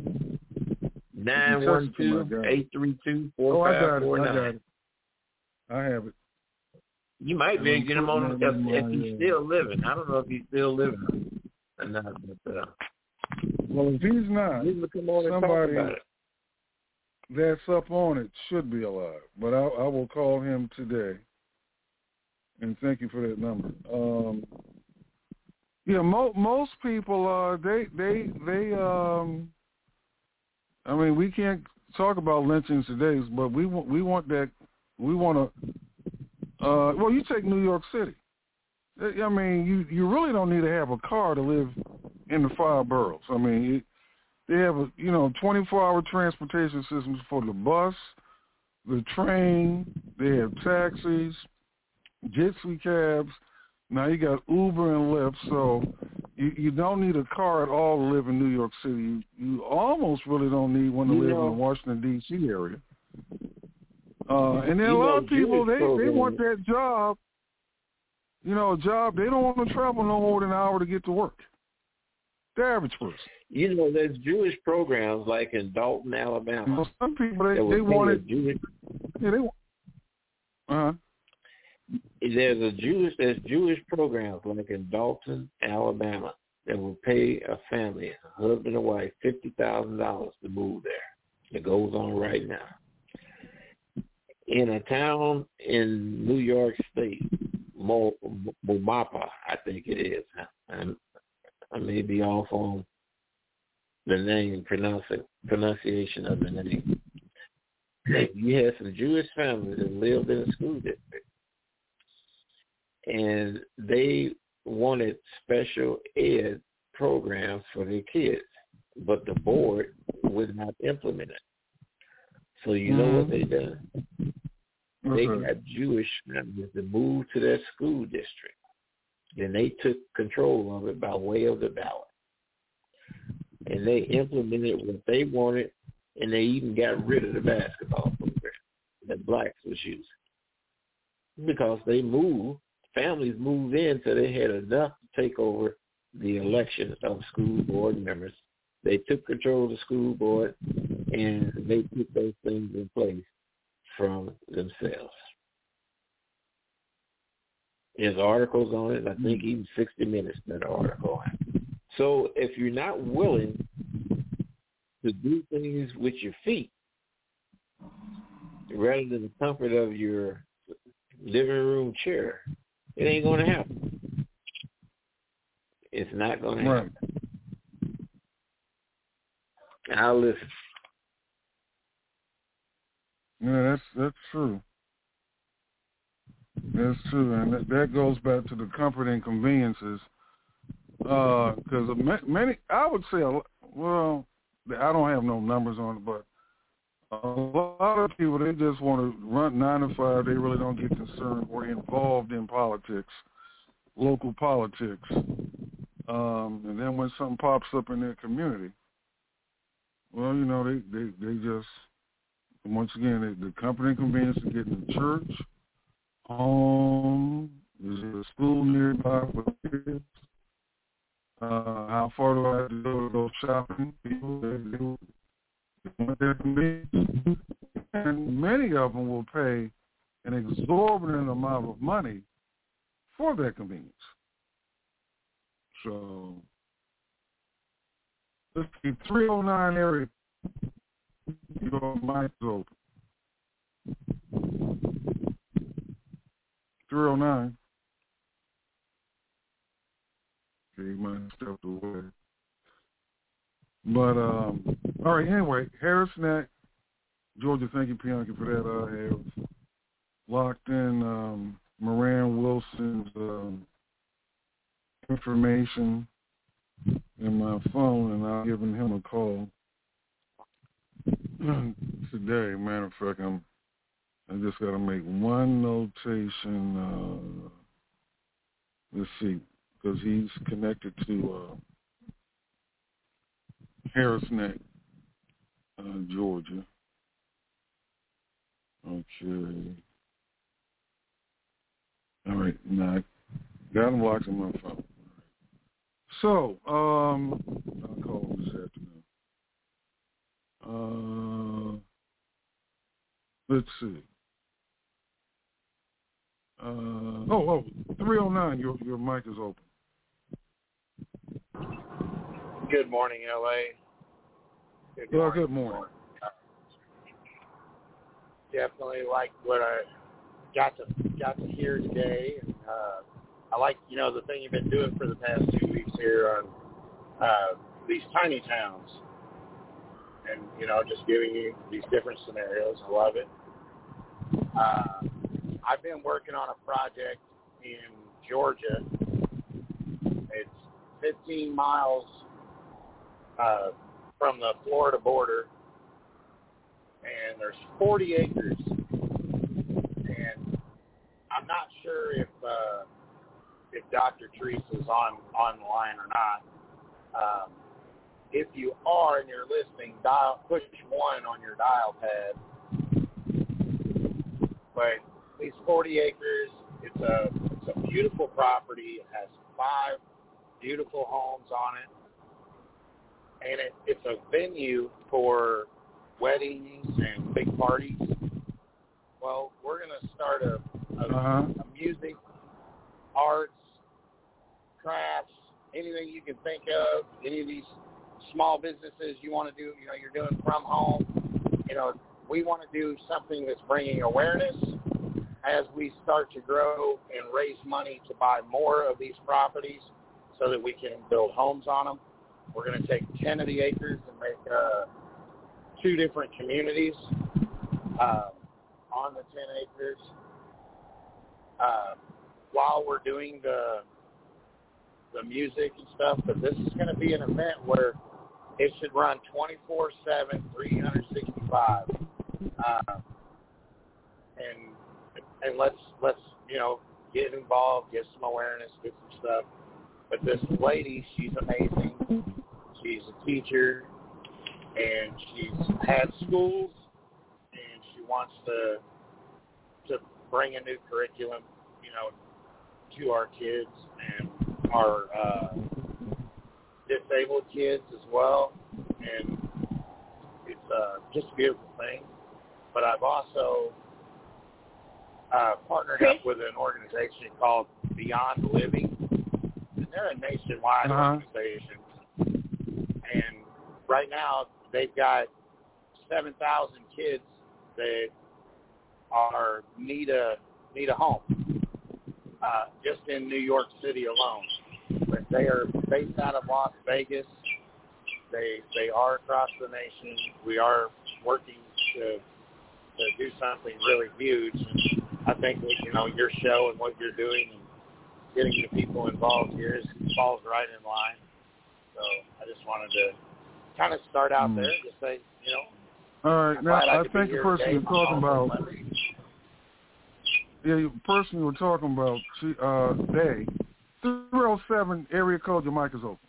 nine one two, eight three two, four five four nine. Oh, I got it. I got it. I have it. You might be able to get him on if, if he's still living. I don't know if he's still living or not. But, uh, well, if he's not, he's come on somebody and talk about it. That's up on it should be alive. But I, I will call him today. And thank you for that number. Um, yeah, mo- most people, uh, they, they, they, um, I mean, we can't talk about lynchings today, but we want we want that we want to. Uh, well, you take New York City. I mean, you, you really don't need to have a car to live in the five boroughs. I mean, it, they have a you know twenty-four hour transportation systems for the bus, the train. They have taxis, jet ski cabs. Now you got Uber and Lyft, so you, you don't need a car at all to live in New York City. You, you almost really don't need one to you live know, in the Washington, D C area. Uh, and then you a lot know, of people, Jewish they, they programs, want that job, you know, a job. They don't want to travel no more than an hour to get to work. The average person. You know, there's Jewish programs like in Dalton, Alabama. You know, some people, they, that they wanted, Jewish, yeah, they want, uh-huh. There's a Jewish, there's Jewish programs like in Dalton, Alabama, that will pay a family, a husband and wife, fifty thousand dollars to move there. It goes on right now. In a town in New York State, Mo, Momapa, I think it is. I'm, I may be off on the name, pronunci- pronunciation of the name. You had some Jewish families that lived in a school district, and they wanted special ed programs for their kids, but the board would not implement it. So you know mm-hmm. what they done? They mm-hmm. got Jewish families to move to their school district, and they took control of it by way of the ballot. And they implemented what they wanted, and they even got rid of the basketball program that blacks was using. Because they moved, families moved in, so they had enough to take over the election of school board members. They took control of the school board, and they put those things in place from themselves. There's articles on it. I think even sixty minutes did an article on it. So if you're not willing to do things with your feet rather than the comfort of your living room chair, it ain't going to happen. It's not going to happen. I'll listen. Yeah, that's that's true. That's true, and that, that goes back to the comfort and conveniences. Because uh, many, I would say, well, I don't have no numbers on it, but a lot of people, they just want to run nine to five. They really don't get concerned or involved in politics, local politics. Um, and then when something pops up in their community, well, you know, they, they, they just, once again, they, the comfort and convenience of getting to church, home, is there a school nearby for kids? Uh, how far do I have to go to go shopping? People, they, they, they want their convenience. And many of them will pay an exorbitant amount of money for their convenience. So, let's keep three oh nine area. Your mic's open. three oh nine. Okay, you might have stepped away. But, um, all right, anyway, Harris Neck, Georgia, thank you, Bianca, for that. I have locked in um, Moran Wilson's um, information in my phone, and I've given him a call today. Matter of fact, I'm, I just got to make one notation. Uh, let's see, because he's connected to uh, Harris Neck, uh, Georgia. Okay. All right, now I got him locked in my phone. So, um, I'll call him this afternoon. Uh, let's see. Uh, oh, oh, three oh nine, your, your mic is open. Good morning, L A. Good morning. Well, good morning. Definitely like what I got to got to hear today. And, uh, I like, you know, the thing you've been doing for the past two weeks here on uh, these tiny towns. And and, you know, just giving you these different scenarios. I love it. Uh, I've been working on a project in Georgia. It's fifteen miles uh, from the Florida border, and there's forty acres. And I'm not sure if uh, if Doctor Teresa's on on the line or not. Um, if you are and you're listening, dial push one on your dial pad. But these forty acres, it's a it's a beautiful property. It has five beautiful homes on it, and it, it's a venue for weddings and big parties. Well, we're going to start a, a, uh-huh. a music, arts, crafts, anything you can think of, any of these small businesses you want to do, you know, you're doing from home. You know, we want to do something that's bringing awareness as we start to grow and raise money to buy more of these properties so that we can build homes on them. We're going to take ten of the acres and make uh, two different communities uh, on the ten acres. Uh, while we're doing the the music and stuff, but this is going to be an event where it should run twenty-four seven, three sixty-five. Uh, and and let's, let's, you know, get involved, get some awareness, get some stuff. But this lady, she's amazing. She's a teacher, and she's had schools, and she wants to to bring a new curriculum, you know, to our kids and our uh, disabled kids as well. And it's uh, just a beautiful thing. But I've also uh, partnered up with an organization called Beyond Living. And they're a nationwide uh-huh. organization. And right now they've got seven thousand kids that are need a need a home, uh, just in New York City alone. But they are based out of Las Vegas. They they are across the nation. We are working to to do something really huge. And I think that, you know, your show and what you're doing and getting the people involved here is, falls right in line. So I just wanted to kind of start out mm. there and just say, you know. All right. Now, I, I think the person you're talking about, yeah, the person you're talking about, she, uh, Day, three oh seven area code, your mic is open.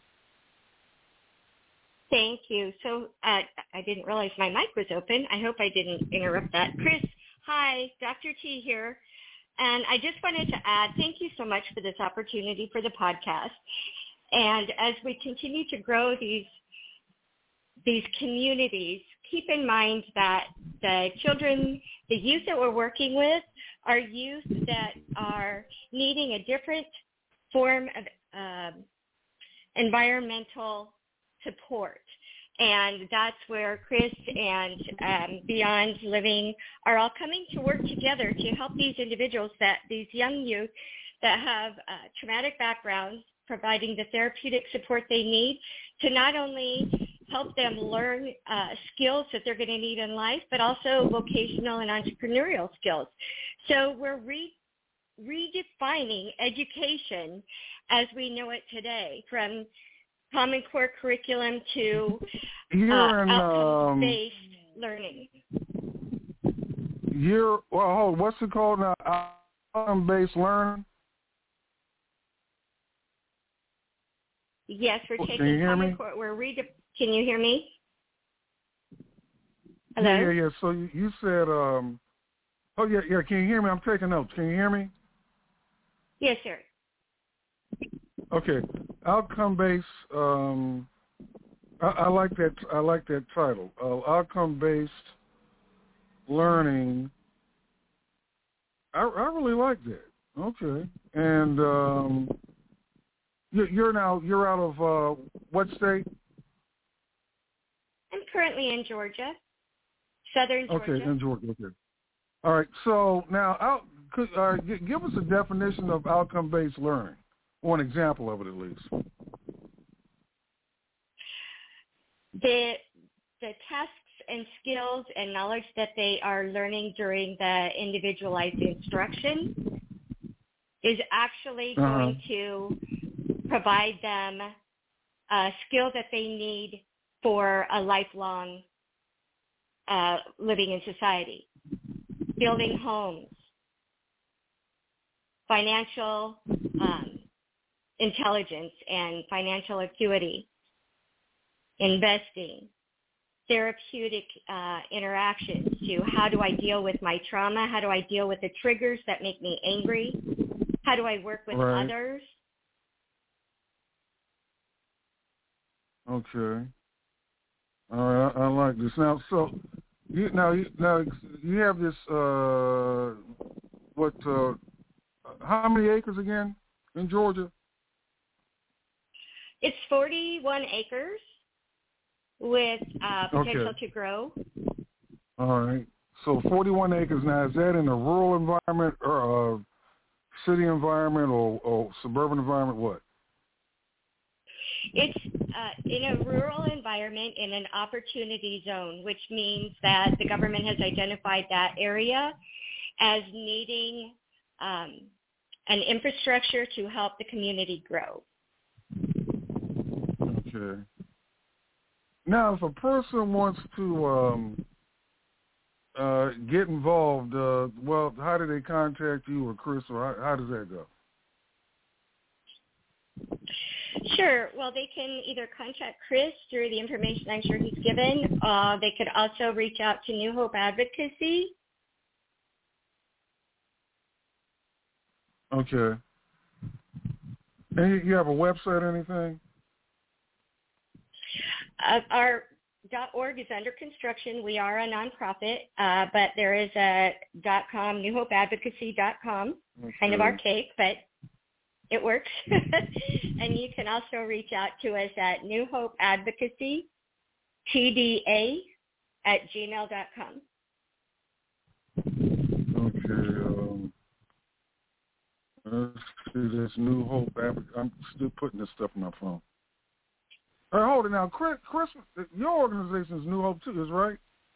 Thank you. So uh, I didn't realize my mic was open. I hope I didn't interrupt that. Chris, hi, Doctor T here. And I just wanted to add, thank you so much for this opportunity for the podcast. And as we continue to grow these these communities, keep in mind that the children, the youth that we're working with are youth that are needing a different form of um, environmental support. And that's where Chris and um, Beyond Living are all coming to work together to help these individuals, that these young youth that have uh, traumatic backgrounds, providing the therapeutic support they need to not only help them learn uh, skills that they're going to need in life, but also vocational and entrepreneurial skills. So we're re- redefining education as we know it today, from Common Core curriculum to uh, outcome-based um, learning. You're, well, hold, what's it called now? Outcome-based learning? Yes, we're taking Can you hear Common me? Core. We're rede- Can you hear me? Hello? Yeah, yeah, yeah. So you, you said, um, oh, yeah, yeah. Can you hear me? I'm taking notes. Can you hear me? Yes, sir. Okay, outcome-based. Um, I, I like that. I like that title. Uh, outcome-based learning. I, I really like that. Okay, and um, you, you're now you're out of uh, what state? I'm currently in Georgia, southern Georgia. Okay, in Georgia. Okay. All right. So now, out, could, uh, give us a definition of outcome-based learning. One example of it, at least. The the tasks and skills and knowledge that they are learning during the individualized instruction is actually Uh-huh. going to provide them a skill that they need for a lifelong uh, living in society, building homes, financial um, intelligence and financial acuity, investing, therapeutic uh, interactions to how do I deal with my trauma, how do I deal with the triggers that make me angry, how do I work with Right. others. Okay. All right, I, I like this. Now, so you now you now you have this uh what uh how many acres again in Georgia? It's forty-one acres with uh, potential Okay. to grow. All right. So forty-one acres now, is that in a rural environment or a city environment or, or suburban environment, what? It's uh, in a rural environment in an opportunity zone, which means that the government has identified that area as needing um, an infrastructure to help the community grow. Okay. Now, if a person wants to um, uh, get involved, uh, well, how do they contact you or Chris, or how, how does that go? Sure. Well, they can either contact Chris through the information I'm sure he's given. Uh, they could also reach out to New Hope Advocacy. Okay. And you, you have a website or anything? Uh, our .org is under construction. We are a nonprofit, uh, but there is a .com, new hope advocacy dot com, Okay. kind of archaic, but it works. And you can also reach out to us at New Hope Advocacy, T D A, at gmail dot com. Okay. Um, let's see, this New Hope Advocacy. I'm still putting this stuff on my phone. All right, hold it now. Chris, Chris, your organization is New Hope too, is right?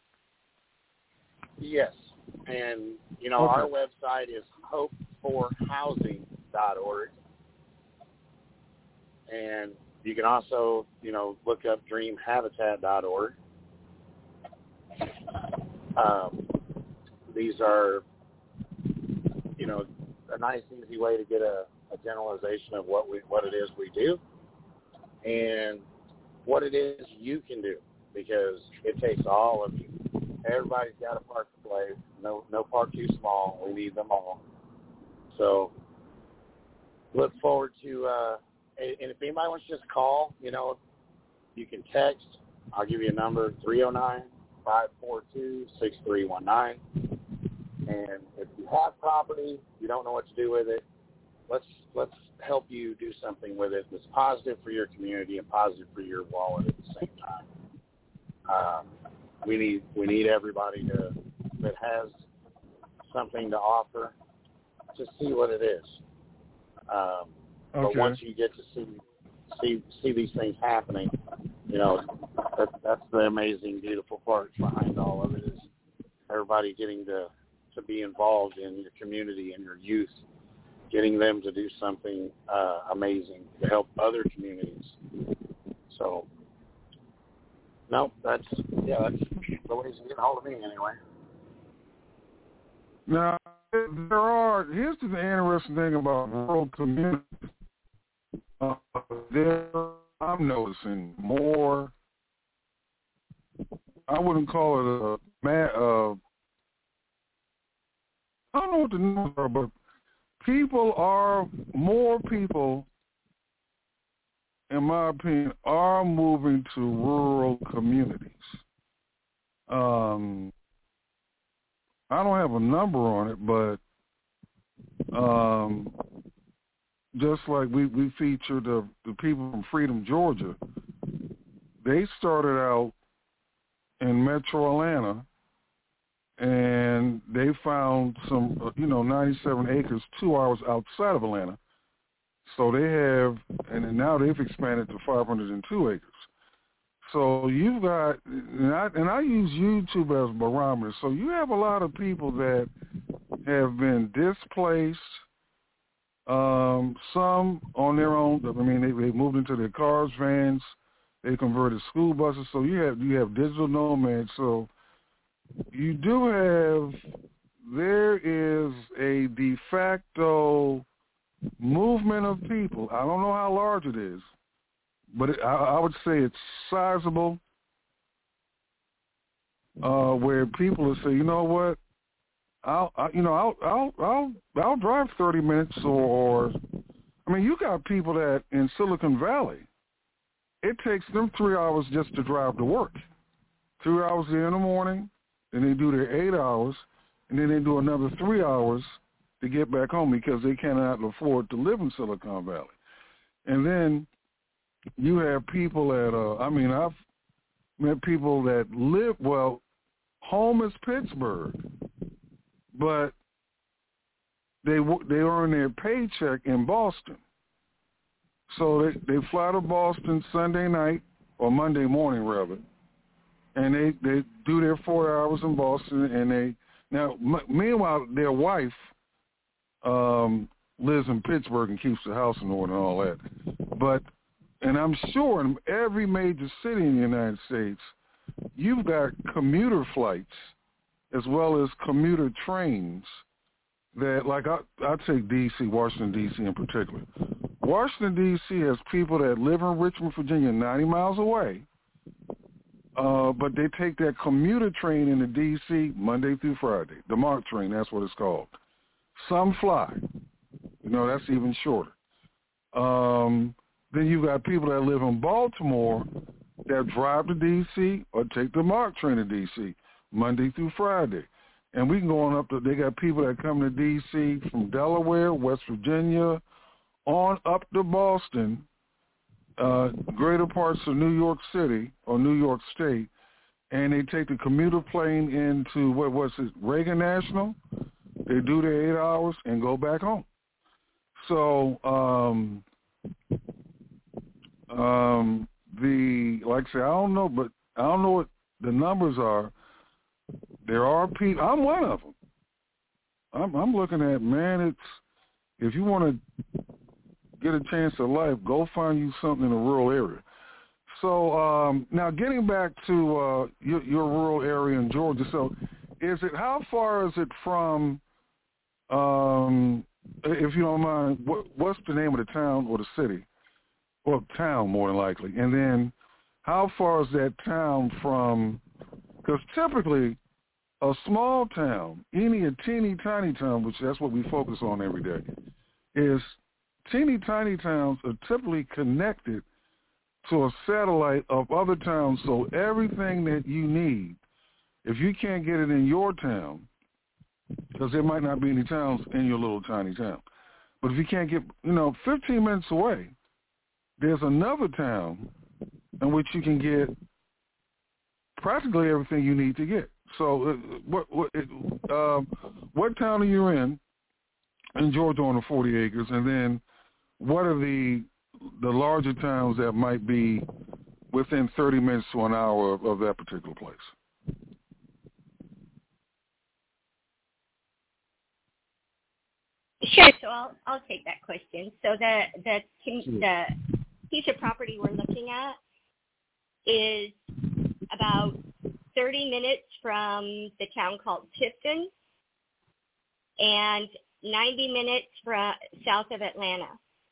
Yes. And, you know, Okay. our website is hope for housing dot org. And you can also, you know, look up dream habitat dot org. Um, these are, you know, a nice, easy way to get a, a generalization of what we what it is we do and what it is you can do, because it takes all of you. Everybody's got a part to play. No, no part too small. We need them all. So look forward to, uh, and if anybody wants to just call, you know, you can text. I'll give you a number, three oh nine, five four two, six three one nine. And if you have property, you don't know what to do with it, let's let's help you do something with it that's positive for your community and positive for your wallet at the same time. Um, we need we need everybody to that has something to offer to see what it is. Um, But Okay. once you get to see see see these things happening, you know, that, that's the amazing, beautiful part behind all of it is everybody getting to, to be involved in your community and your youth, getting them to do something uh, amazing to help other communities. So, no, that's, yeah, that's the ways to get a hold of me anyway. Now, there are, here's the interesting thing about rural communities. Uh, there, I'm noticing more, I wouldn't call it a, ma- uh, I don't know what the numbers are, but people are, more people, in my opinion, are moving to rural communities. Um, I don't have a number on it, but um, just like we, we featured the, the people from Freedom, Georgia, they started out in Metro Atlanta, and they found some, you know, ninety-seven acres, two hours outside of Atlanta. So they have, and now they've expanded to five hundred two acres. So you've got, and I, and I use YouTube as a barometer. So you have a lot of people that have been displaced. Um, some on their own. I mean, they they moved into their cars, vans. They converted school buses. So you have you have digital nomads. So you do have. There is a de facto movement of people. I don't know how large it is, but it, I, I would say it's sizable. Uh, where people will say, you know what, I'll, I, you know, I'll, I'll, I'll, I'll drive thirty minutes, or, or, I mean, you got people that in Silicon Valley, it takes them three hours just to drive to work. Three hours in the morning, then they do their eight hours, and then they do another three hours to get back home because they cannot afford to live in Silicon Valley. And then you have people that, uh, I mean, I've met people that live, well, home is Pittsburgh, but they they earn their paycheck in Boston. So they, they fly to Boston Sunday night, or Monday morning, rather, and they, they do their four hours in Boston, and they, now, m- meanwhile, their wife um, lives in Pittsburgh and keeps the house in order and all that. But, and I'm sure in every major city in the United States, you've got commuter flights as well as commuter trains that, like, I, I take D C, Washington, D C in particular. Washington, D C has people that live in Richmond, Virginia, ninety miles away, Uh, but they take that commuter train into D C Monday through Friday. The MARC train, that's what it's called. Some fly. You know, that's even shorter. Um, then you've got people that live in Baltimore that drive to D C or take the MARC train to D C Monday through Friday. And we can go on up to, they got people that come to D C from Delaware, West Virginia, on up to Boston, Uh, greater parts of New York City or New York State, and they take the commuter plane into, what was it, Reagan National. They do their eight hours and go back home. So um, um, the, like I say, I don't know, but I don't know what the numbers are. There are people, I'm one of them. I'm, I'm looking at, man, it's, if you want to get a chance at life, go find you something in a rural area. So um, now getting back to uh, your, your rural area in Georgia, so is it, how far is it from, um, if you don't mind, what, what's the name of the town or the city? Well, town more than likely. And then how far is that town from, because typically a small town, any a teeny tiny town, which that's what we focus on every day, is teeny tiny towns are typically connected to a satellite of other towns, so everything that you need, if you can't get it in your town, because there might not be any towns in your little tiny town, but if you can't get, you know, fifteen minutes away, there's another town in which you can get practically everything you need to get. So uh, what what, uh, what town are you in, in Georgia on the forty acres, and then what are the the larger towns that might be within thirty minutes to an hour of, of that particular place? Sure. So I'll I'll take that question. So the the the piece of property we're looking at is about thirty minutes from the town called Tifton and ninety minutes from south of Atlanta.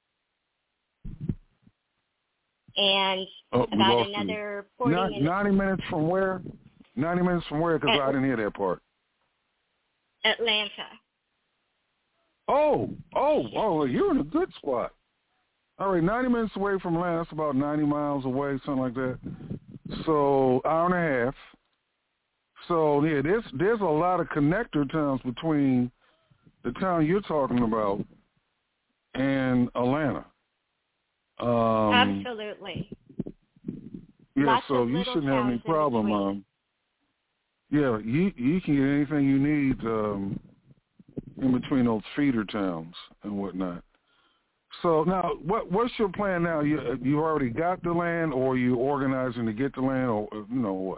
And oh, about another forty Not, minutes. ninety minutes from where? ninety minutes from where? Because I didn't hear that part. Atlanta. Oh, oh, oh, you're in a good spot. All right, ninety minutes away from Atlanta. That's about ninety miles away, something like that. So, hour and a half. So, yeah, there's, there's a lot of connector towns between the town you're talking about and Atlanta. Um, Absolutely. Yeah, Lots so of you little shouldn't have any towns in problem. between. Um, yeah, you you can get anything you need um, in between those feeder towns and whatnot. So now, what what's your plan now? You you already got the land, or you organizing to get the land, or you know what?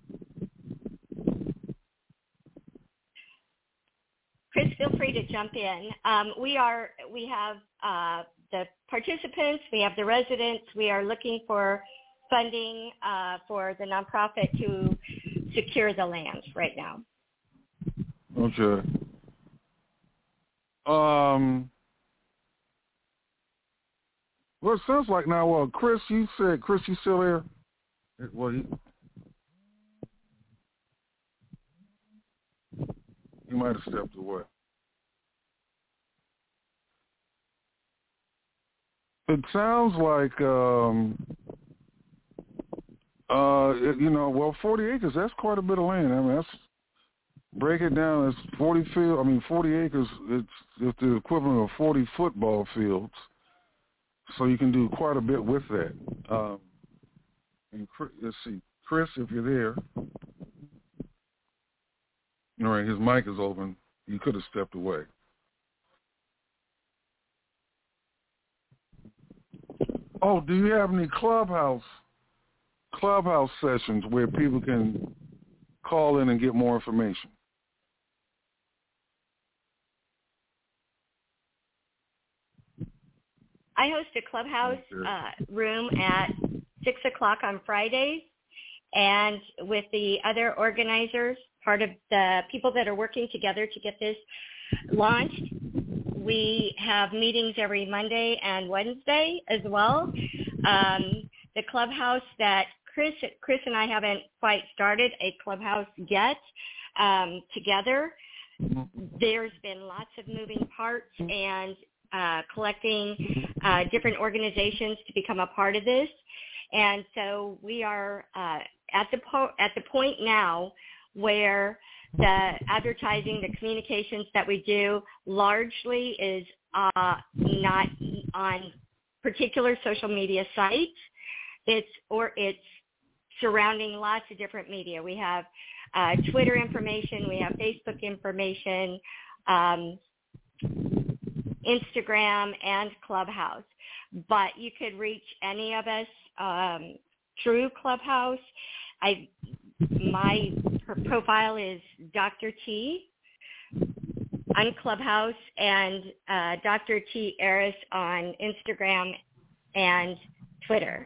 Chris, feel free to jump in. Um, we are we have uh, the participants, we have the residents. We are looking for funding uh, for the nonprofit to secure the land right now. Okay. Um. Well, it sounds like now. Well, Chris, you said Chris, you still there? Well, he, he might have stepped away. It sounds like, um, uh, it, you know, well, forty acres. That's quite a bit of land. I mean, that's break it down. It's forty field. I mean, forty acres. It's it's the equivalent of forty football fields. So you can do quite a bit with that. Um, and let's see, Chris, if you're there. All right, his mic is open. You could have stepped away. Oh, do you have any clubhouse clubhouse sessions where people can call in and get more information? I host a clubhouse uh, room at six o'clock on Fridays, and with the other organizers, part of the people that are working together to get this launched, we have meetings every Monday and Wednesday as well. Um, the clubhouse that Chris, Chris and I haven't quite started a clubhouse yet um, together. There's been lots of moving parts and uh, collecting uh, different organizations to become a part of this. And so we are uh, at the po- at the point now where the advertising, the communications that we do largely is uh, not on particular social media sites. It's or it's surrounding lots of different media. We have uh, Twitter information, we have Facebook information, um, Instagram, and Clubhouse. But you could reach any of us um, through Clubhouse. I my profile is Doctor T on Clubhouse and uh, Doctor T Aris on Instagram and Twitter.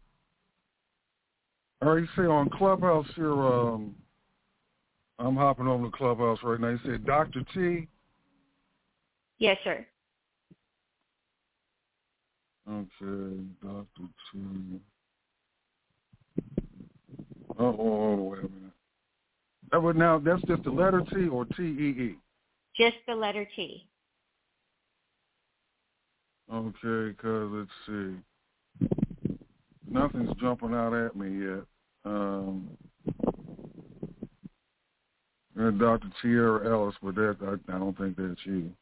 All right, you say on Clubhouse here, um, I'm hopping over to Clubhouse right now. You said Doctor T? Yes, sir. Okay, Doctor T. Oh, oh, oh, wait a minute. That would now, that's just the letter T or T E E? Just the letter T. Okay, because let's see. Nothing's jumping out at me yet. Um, Doctor Tierra Ellis, but that I, I don't think that's you.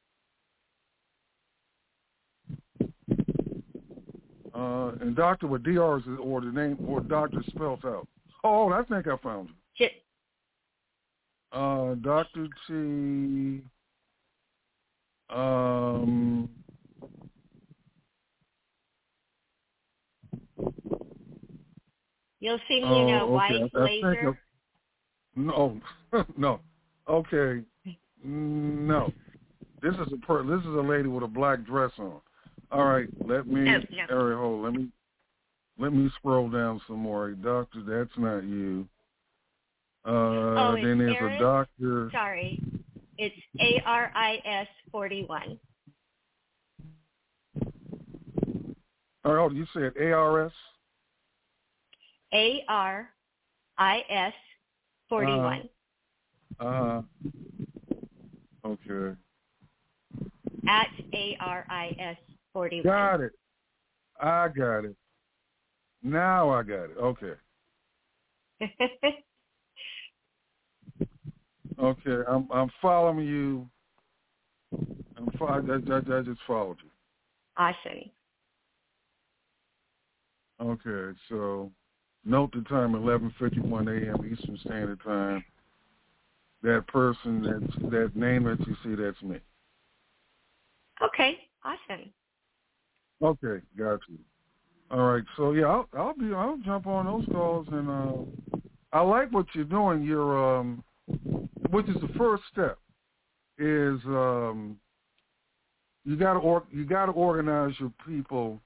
Uh, and doctor with D R is or the name or doctor spelled out. Oh, I think I found you. Shit. Uh, Doctor T. Um. You'll see me oh, in a okay. white I, I blazer. I, no, no. Okay, no. This is a per, this is a lady with a black dress on. All right, let me, no, no. Ari, hold. Let me, let me scroll down some more. Doctor, that's not you. Uh, oh, it's then there's Aris? a doctor. Sorry, it's A R I S forty-one. All right, oh, you said A R S? A R I S forty-one. Uh, uh, okay. At A R I S forty-one. Got it. I got it. Now I got it. Okay. Okay, I'm I'm following you. I'm fo- I, I, I just followed you. Awesome. Okay, so note the time, eleven fifty-one a.m. Eastern Standard Time. That person, that that name that you see, that's me. Okay, awesome. Okay, got you. All right, so yeah, I'll, I'll be, I'll jump on those calls, and uh, I like what you're doing. You're, um, which is the first step, is um, you got to or, you got to organize your people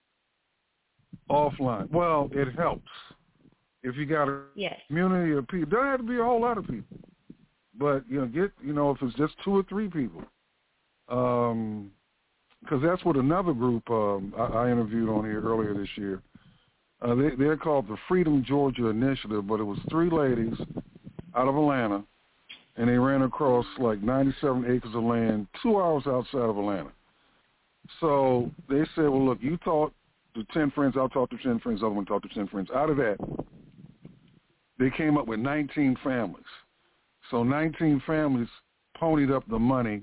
offline. Well, it helps if you got a yes. community of people. Doesn't have to be a whole lot of people, but you know, get you know, if it's just two or three people. Um, Because that's what another group um, I, I interviewed on here earlier this year. Uh, they, they're called the Freedom Georgia Initiative, but it was three ladies out of Atlanta, and they ran across like ninety-seven acres of land two hours outside of Atlanta. So they said, well, look, you talk to ten friends, I'll talk to ten friends, the other one talk to ten friends. Out of that, they came up with nineteen families. So nineteen families ponied up the money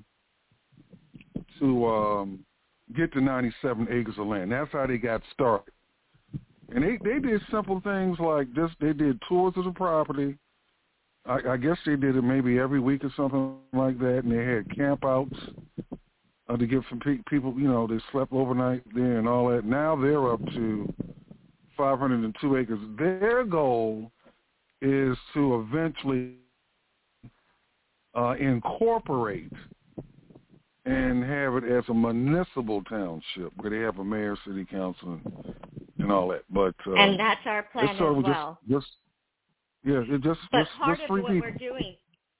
to um, get to ninety-seven acres of land. That's how they got started. And they, they did simple things like this. They did tours of the property. I, I guess they did it maybe every week or something like that, and they had camp outs uh, to get some pe- people, you know, they slept overnight there and all that. Now they're up to five hundred two acres. Their goal is to eventually uh, incorporate and have it as a municipal township where they have a mayor, city council, and, and all that. But uh, and that's our plan as sort of well. Just, just yeah, it just but just, part just of three what people. we're doing,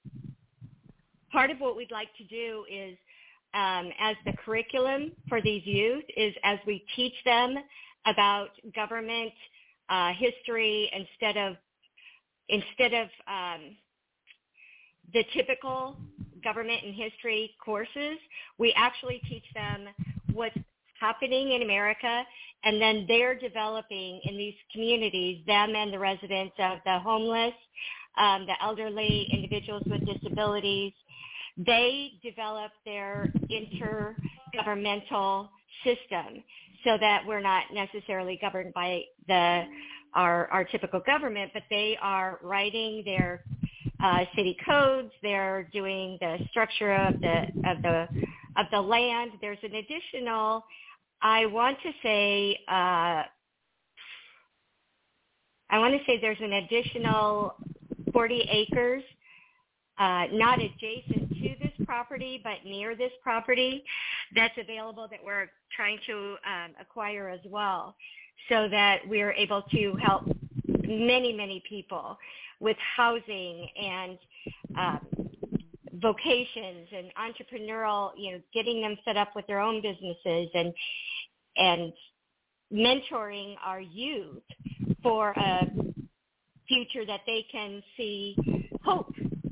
part of what we'd like to do is, um, as the curriculum for these youth, is as we teach them about government uh, history instead of instead of um, the typical government and history courses, we actually teach them what's happening in America, and then they're developing in these communities, them and the residents of the homeless, um, the elderly, individuals with disabilities. They develop their intergovernmental system so that we're not necessarily governed by the our, our typical government, but they are writing their Uh, city codes. They're doing the structure of the of the of the land. There's an additional, I want to say, uh, I want to say there's an additional forty acres, uh, not adjacent to this property, but near this property, that's available that we're trying to um, acquire as well, so that we're able to help many, many people with housing and um, vocations and entrepreneurial, you know, getting them set up with their own businesses and and mentoring our youth for a future that they can see hope.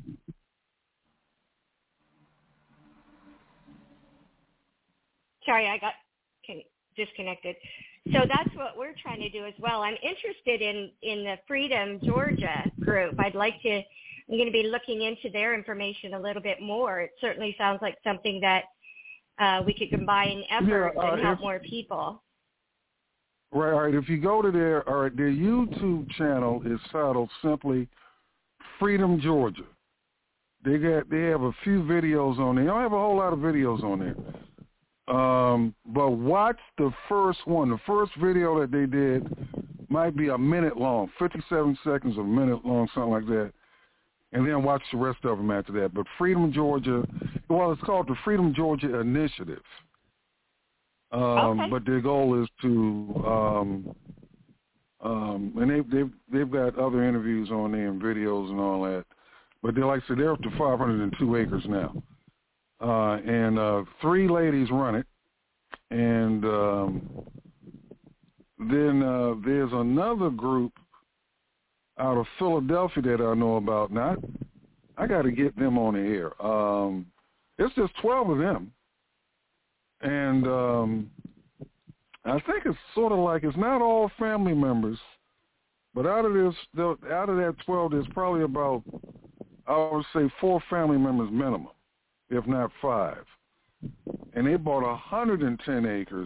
Sorry, I got disconnected. So that's what we're trying to do as well. I'm interested in, in the Freedom Georgia group. I'd like to, I'm going to be looking into their information a little bit more. It certainly sounds like something that uh, we could combine efforts yeah, uh, and help if, more people. Right, all right. If you go to their, all right, their YouTube channel is titled simply Freedom Georgia. They got, they have a few videos on there. They don't have a whole lot of videos on there. Um, but watch the first one. The first video that they did might be a minute long, fifty-seven seconds, a minute long, something like that. And then watch the rest of them after that. But Freedom Georgia, well, it's called the Freedom Georgia Initiative. Um, okay. But their goal is to, um, um, and they've, they've, they've got other interviews on there and videos and all that. But they're like I said, they're up to five hundred two acres now. Uh, and uh, three ladies run it, and um, then uh, there's another group out of Philadelphia that I know about. Now, I, I got to get them on the air. Um, it's just twelve of them, and um, I think it's sort of like it's not all family members, but out of this, out of that twelve, there's probably about, I would say, four family members minimum, if not five. And they bought one hundred ten acres,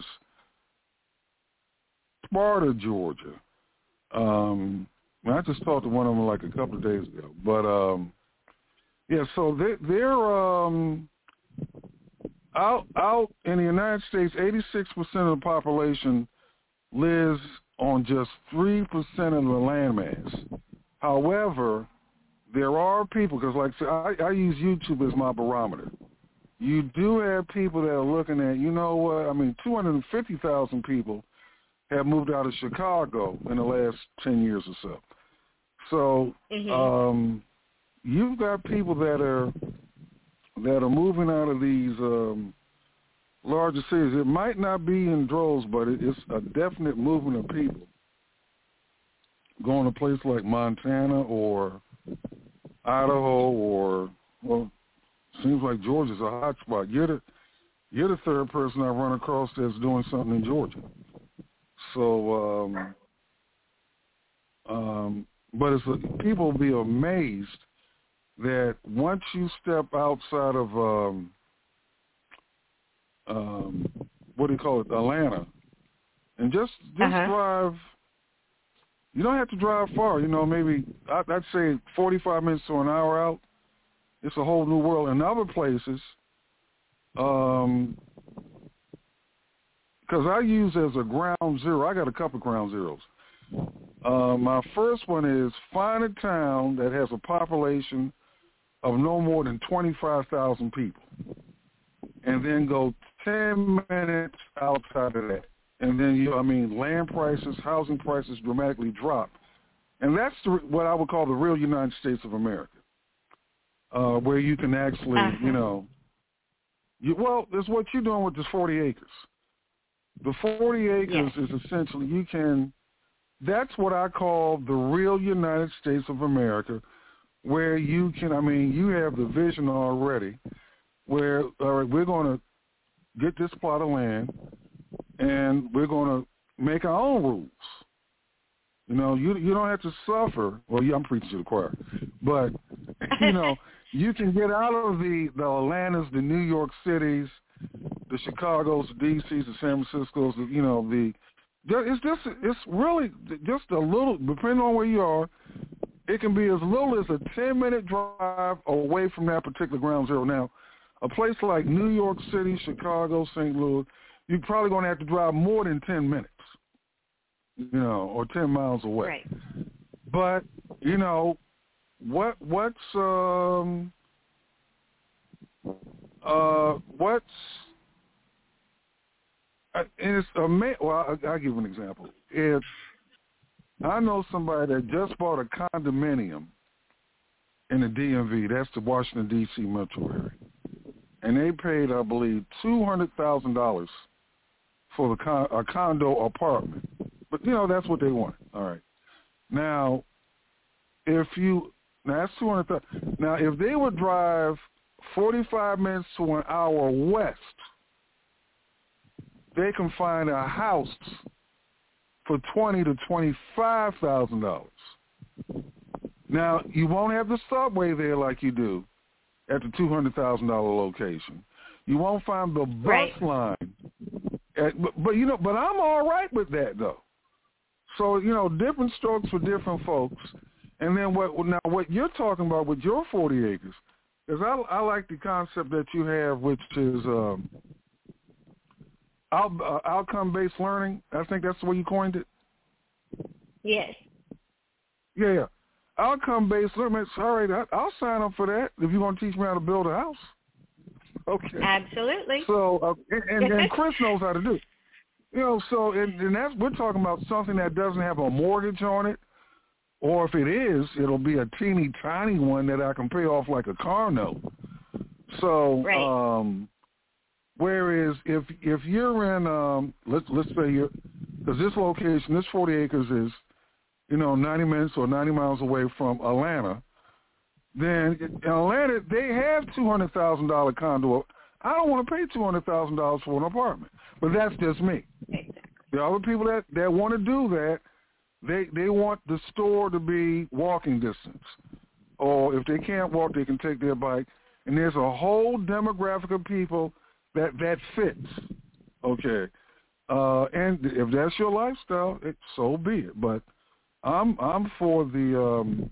Sparta, Georgia. Um, I just talked to one of them like a couple of days ago. But, um, yeah, so they, they're, um, out out in the United States, eighty-six percent of the population lives on just three percent of the landmass. However, there are people, because like I, I use YouTube as my barometer. You do have people that are looking at, you know what, I mean, two hundred fifty thousand people have moved out of Chicago in the last ten years or so. So mm-hmm. um, you've got people that are that are moving out of these um, larger cities. It might not be in droves, but it, it's a definite movement of people going to a place like Montana or Idaho or, well, seems like Georgia's a hot spot. You're the, you're the third person I've run across that's doing something in Georgia. So, um, um, but it's a, people will be amazed that once you step outside of, um, um, what do you call it, Atlanta, and just, just uh-huh. drive, you don't have to drive far, you know, maybe, I'd, I'd say forty-five minutes to an hour out. It's a whole new world. In other places, um, because I use as a ground zero, I got a couple of ground zeros. Uh, my first one is find a town that has a population of no more than twenty-five thousand people, and then go ten minutes outside of that. And then, you, I mean, land prices, housing prices dramatically drop. And that's the, what I would call the real United States of America. Uh, where you can actually, uh-huh. you know, you, well, that's what you're doing with this forty acres. The forty acres yes. is essentially, you can, that's what I call the real United States of America, where you can, I mean, you have the vision already, where, all right, we're going to get this plot of land, and we're going to make our own rules. You know, you you don't have to suffer. Well, yeah, I'm preaching to the choir. But, you know, you can get out of the, the Atlantas, the New York Cities, the Chicagos, the D Cs, the San Franciscos, the, you know, the, it's just, it's really just a little, depending on where you are, it can be as little as a ten-minute drive away from that particular ground zero. Now, a place like New York City, Chicago, Saint Louis, you're probably going to have to drive more than ten minutes. You know, or ten miles away. Right. But, you know, what what's um uh what's uh, it's ama- well, I'll, I'll give you an example. If I know somebody that just bought a condominium in the D M V, that's the Washington D C metro area, and they paid, I believe, two hundred thousand dollars for the con- a condo apartment. But, you know, that's what they want. All right. Now, if you – now, that's two hundred thousand dollars. Now, if they would drive forty-five minutes to an hour west, they can find a house for twenty thousand to twenty-five thousand dollars. Now, you won't have the subway there like you do at the two hundred thousand dollars location. You won't find the bus right. line. At, but, but, you know, but I'm all right with that, though. So, you know, different strokes for different folks. And then what now what you're talking about with your forty acres is I, I like the concept that you have, which is um, out, uh, outcome-based learning. I think that's the way you coined it. Yes. Yeah, yeah. Outcome-based learning. All right, I, I'll sign up for that if you're going to teach me how to build a house. Okay. Absolutely. So, uh, and, and, and Chris knows how to do it. You know, so, and, and that's, we're talking about something that doesn't have a mortgage on it, or if it is, it'll be a teeny tiny one that I can pay off like a car note. So, right. um, whereas if if you're in, um, let's let's say you're, because this location, this forty acres is, you know, ninety minutes or ninety miles away from Atlanta, then in Atlanta they have two hundred thousand dollar condo. I don't want to pay two hundred thousand dollars for an apartment. But that's just me. Exactly. There are other people that, that want to do that. They they want the store to be walking distance. Or if they can't walk, they can take their bike. And there's a whole demographic of people that, that fits. Okay. Uh, and if that's your lifestyle, it, so be it. But I'm I'm for the um,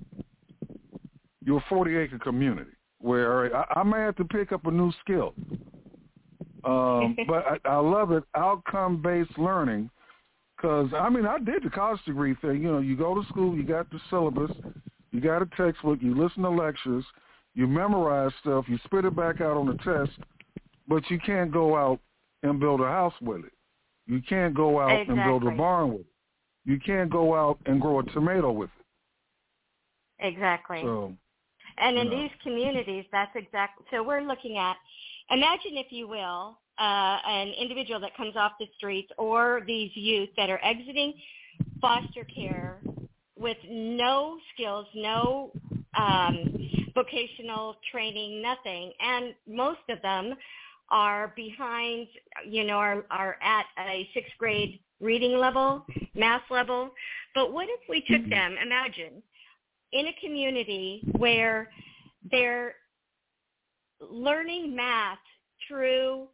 your forty acre community where I, I may have to pick up a new skill. Um, but I, I love it, outcome-based learning, because, I mean, I did the college degree thing. You know, you go to school, you got the syllabus, you got a textbook, you listen to lectures, you memorize stuff, you spit it back out on the test, but you can't go out and build a house with it. You can't go out exactly. and build a barn with it. You can't go out and grow a tomato with it. Exactly. So, and in you know. these communities, that's exactly, so we're looking at, imagine, if you will, uh, an individual that comes off the streets or these youth that are exiting foster care with no skills, no um, vocational training, nothing. And most of them are behind, you know, are, are at a sixth grade reading level, math level. But what if we took them, imagine, in a community where they're learning math through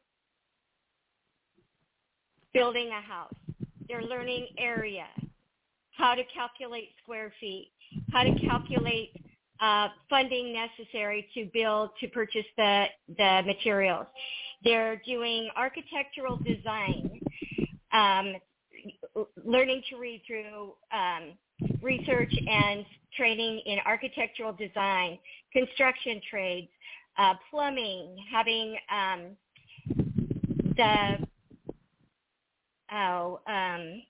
building a house. They're learning area, how to calculate square feet, how to calculate uh, funding necessary to build, to purchase the, the materials. They're doing architectural design, um, learning to read through um, research and training in architectural design, construction trades, uh, plumbing, having um, the, oh, um,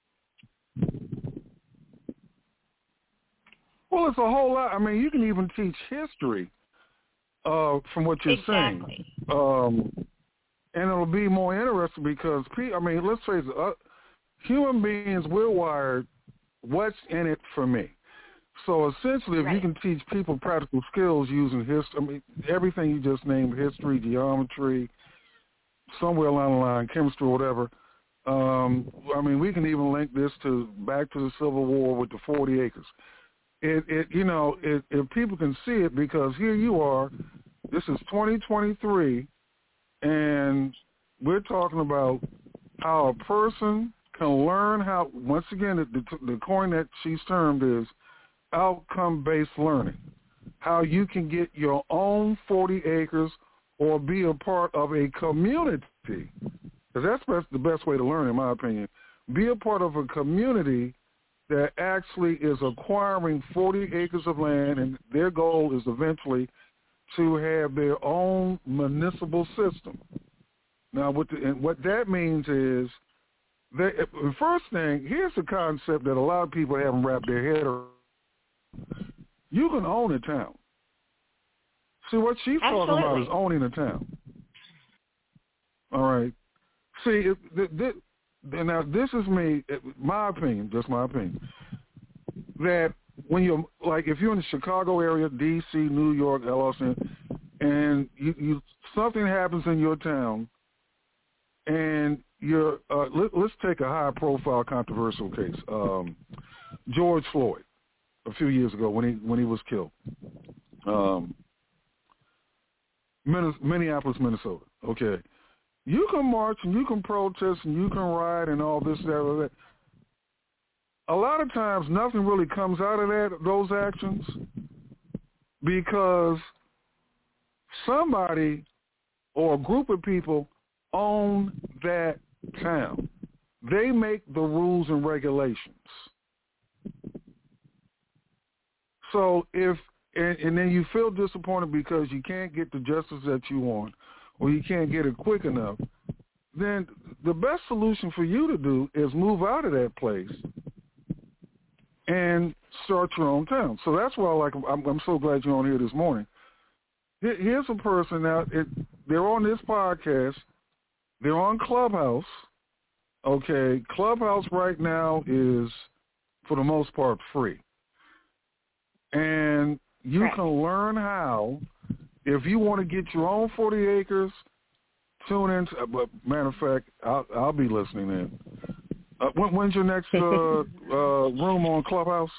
well, it's a whole lot. I mean, you can even teach history uh, from what you're exactly. saying. Um, and it'll be more interesting because, I mean, let's face it, uh, human beings, we're wired, what's in it for me? So essentially, if right. you can teach people practical skills using history, I mean, everything you just named, history, geometry, somewhere along the line, chemistry, whatever, um, I mean, we can even link this to back to the Civil War with the forty acres. It, it you know, it, if people can see it, because here you are, this is twenty twenty-three, and we're talking about how a person can learn how, once again, the, the, the coin that she's termed is outcome-based learning, how you can get your own forty acres or be a part of a community, because that's best, the best way to learn, in my opinion. Be a part of a community that actually is acquiring forty acres of land, and their goal is eventually to have their own municipal system. Now, what, the, and what that means is, they, the first thing, here's a concept that a lot of people haven't wrapped their head around. You can own a town. See, what she's Absolutely. talking about is owning a town. All right. See, it, th- th- now this is me, my opinion, just my opinion, that when you're, like, if you're in the Chicago area, D C, New York, L A, and you, you something happens in your town, and you're, uh, let, let's take a high-profile, controversial case, um, George Floyd, a few years ago when he when he was killed, um, Minneapolis, Minnesota. Okay, you can march and you can protest and you can riot and all this, that, or that. A lot of times, nothing really comes out of that those actions because somebody or a group of people own that town. They make the rules and regulations. So if, and, and then you feel disappointed because you can't get the justice that you want or you can't get it quick enough, then the best solution for you to do is move out of that place and start your own town. So that's why, like, I'm, I'm so glad you're on here this morning. Here's a person now, it, they're on this podcast, they're on Clubhouse, okay? Clubhouse right now is, for the most part, free. And you right. can learn how, if you want to get your own forty acres, tune in. To, but matter of fact, I'll, I'll be listening in. Uh, when, when's your next uh, uh, room on Clubhouse?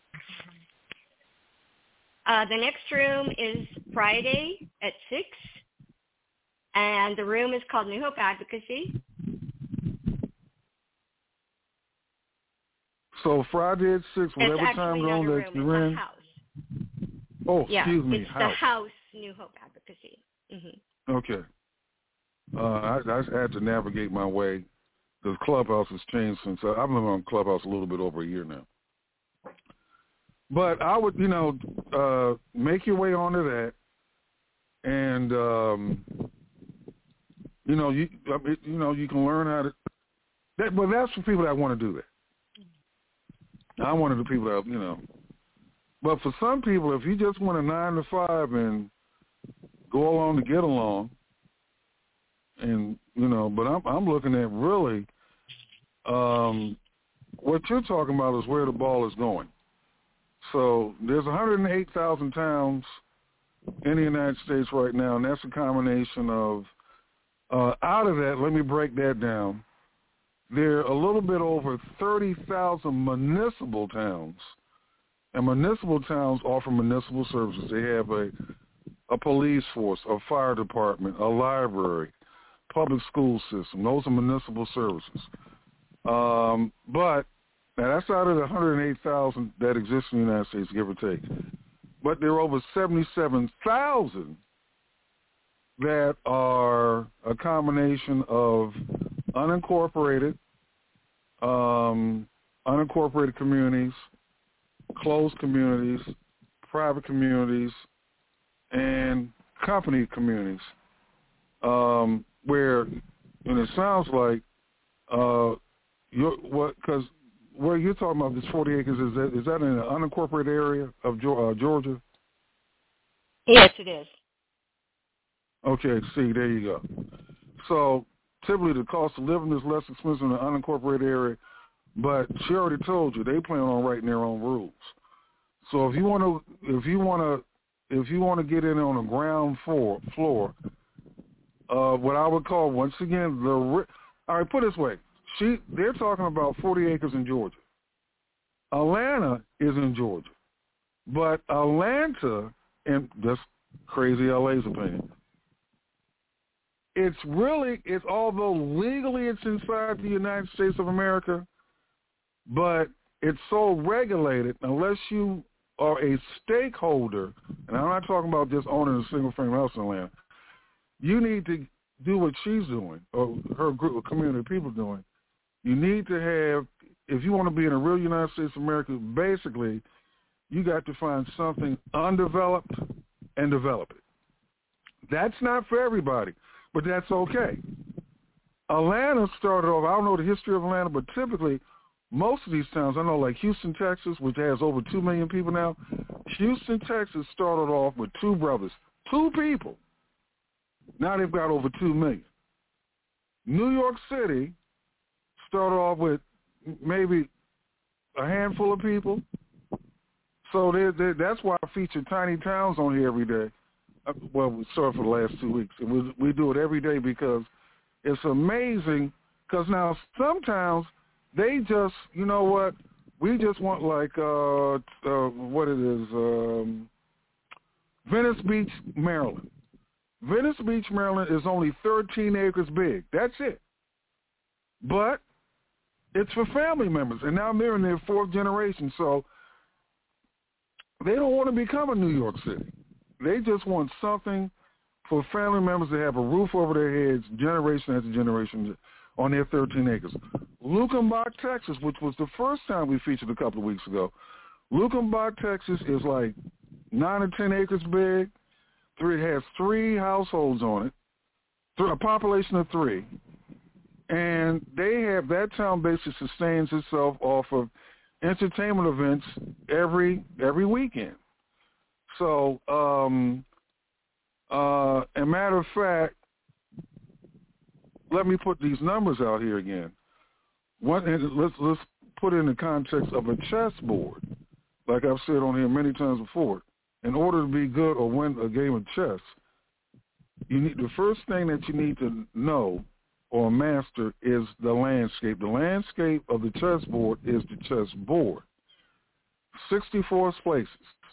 Uh, the next room is Friday at six, and the room is called New Hope Advocacy. So Friday at six, whatever time zone that room. you're in. House. Oh, yeah, excuse me, it's house. the House New Hope Advocacy. Mm-hmm. Okay. Uh, I, I had to navigate my way because Clubhouse has changed since I, I've been on Clubhouse a little bit over a year now. But I would, you know, uh, make your way onto that, and um, you know, you you know, you can learn how to. That, but that's for people that want to do that. I'm one of the people that, you know. But for some people, if you just want a nine to five and go along to get along, and you know, but I'm I'm looking at really, um, what you're talking about is where the ball is going. So there's one hundred eight thousand towns in the United States right now, and that's a combination of, uh, out of that, let me break that down. There are a little bit over thirty thousand municipal towns, and municipal towns offer municipal services. They have a, a police force, a fire department, a library, public school system. Those are municipal services. Um, but now, that's out of the one hundred eight thousand that exist in the United States, give or take. But there are over seventy-seven thousand that are a combination of unincorporated, um, unincorporated communities, closed communities, private communities, and company communities, um, where, and it sounds like, uh, you're, what, because where you're talking about, this forty acres, is that is that in an unincorporated area of uh, Georgia? Yes, it is. Okay, see, there you go. So typically the cost of living is less expensive in an unincorporated area, but she already told you they plan on writing their own rules. So if you want to, if you want to, if you want to get in on the ground floor, floor, uh, what I would call, once again, the all right, put it this way. She, they're talking about forty acres in Georgia. Atlanta is in Georgia. But Atlanta, and that's crazy L A's opinion, it's really, it's although legally it's inside the United States of America, but it's so regulated unless you are a stakeholder, and I'm not talking about just owning a single-family house in Atlanta. You need to do what she's doing, or her group of community of people doing. You need to have, if you want to be in a real United States of America, basically, you got to find something undeveloped and develop it. That's not for everybody, but that's okay. Atlanta started off, I don't know the history of Atlanta, but typically most of these towns, I know like Houston, Texas, which has over two million people now, Houston, Texas started off with two brothers, two people. Now they've got over two million. New York City started off with maybe a handful of people. So they're, they're, that's why I feature tiny towns on here every day. Well, we started for the last two weeks, and we, we do it every day because it's amazing. Because now some towns, they just, you know what, we just want like, uh, uh, what it is, um, Venice Beach, Maryland. Venice Beach, Maryland is only thirteen acres big. That's it. But it's for family members, and now they're in their fourth generation, so they don't want to become a New York City. They just want something for family members to have a roof over their heads, generation after generation, on their thirteen acres. Luckenbach, Texas, which was the first time we featured a couple of weeks ago. Luckenbach, Texas is like nine or ten acres big. Three, it has three households on it, a population of three. And they have, that town basically sustains itself off of entertainment events every every weekend. So, um, uh, as a matter of fact, let me put these numbers out here again. One, let's let's put it in the context of a chessboard. Like I've said on here many times before, in order to be good or win a game of chess, you need, the first thing that you need to know or master is the landscape. The landscape of the chessboard is the chessboard. sixty-four places.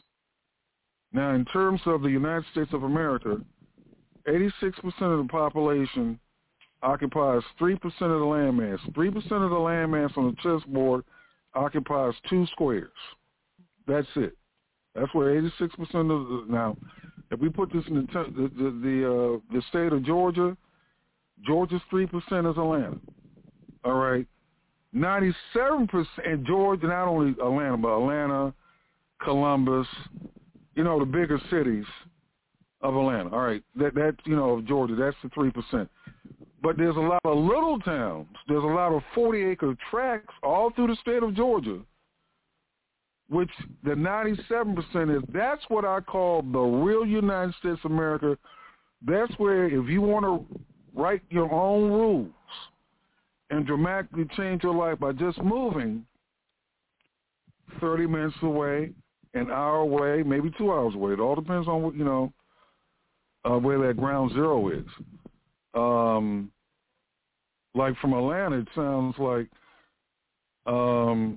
Now, in terms of the United States of America, eighty-six percent of the population occupies three percent of the landmass. three percent of the landmass on the chessboard occupies two squares. That's it. That's where eighty-six percent of the, now, if we put this in the the the, the, uh, the state of Georgia, Georgia's three percent is Atlanta. All right. ninety-seven percent in Georgia, not only Atlanta, but Atlanta, Columbus, you know, the bigger cities of Atlanta. All right. That, that you know, of Georgia, that's the three percent. But there's a lot of little towns. There's a lot of forty-acre tracts all through the state of Georgia, which the ninety-seven percent is. That's what I call the real United States of America. That's where if you want to write your own rules and dramatically change your life by just moving thirty minutes away, an hour away, maybe two hours away. It all depends on what, you know, uh, where that ground zero is. Um, like from Atlanta, it sounds like um,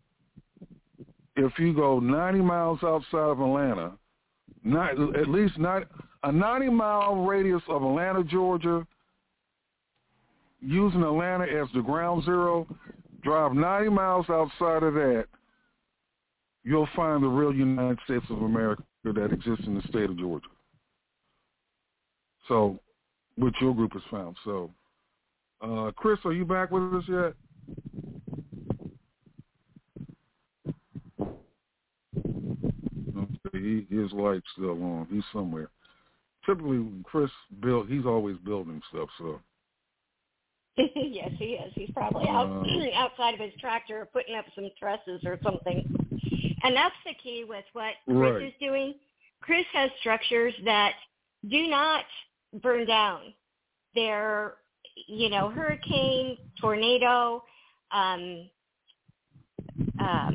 if you go ninety miles outside of Atlanta, not, at least not a ninety-mile radius of Atlanta, Georgia, using Atlanta as the ground zero, drive ninety miles outside of that, you'll find the real United States of America that exists in the state of Georgia. So, which your group has found. So, uh, Chris, are you back with us yet? Okay, he, his light's still on. He's somewhere. Typically, when Chris build, he's always building stuff. So. Yes, he is. He's probably out Um, outside of his tractor putting up some trusses or something. And that's the key with what Chris Right. is doing. Chris has structures that do not burn down. They're, you know, hurricane, tornado, um, um,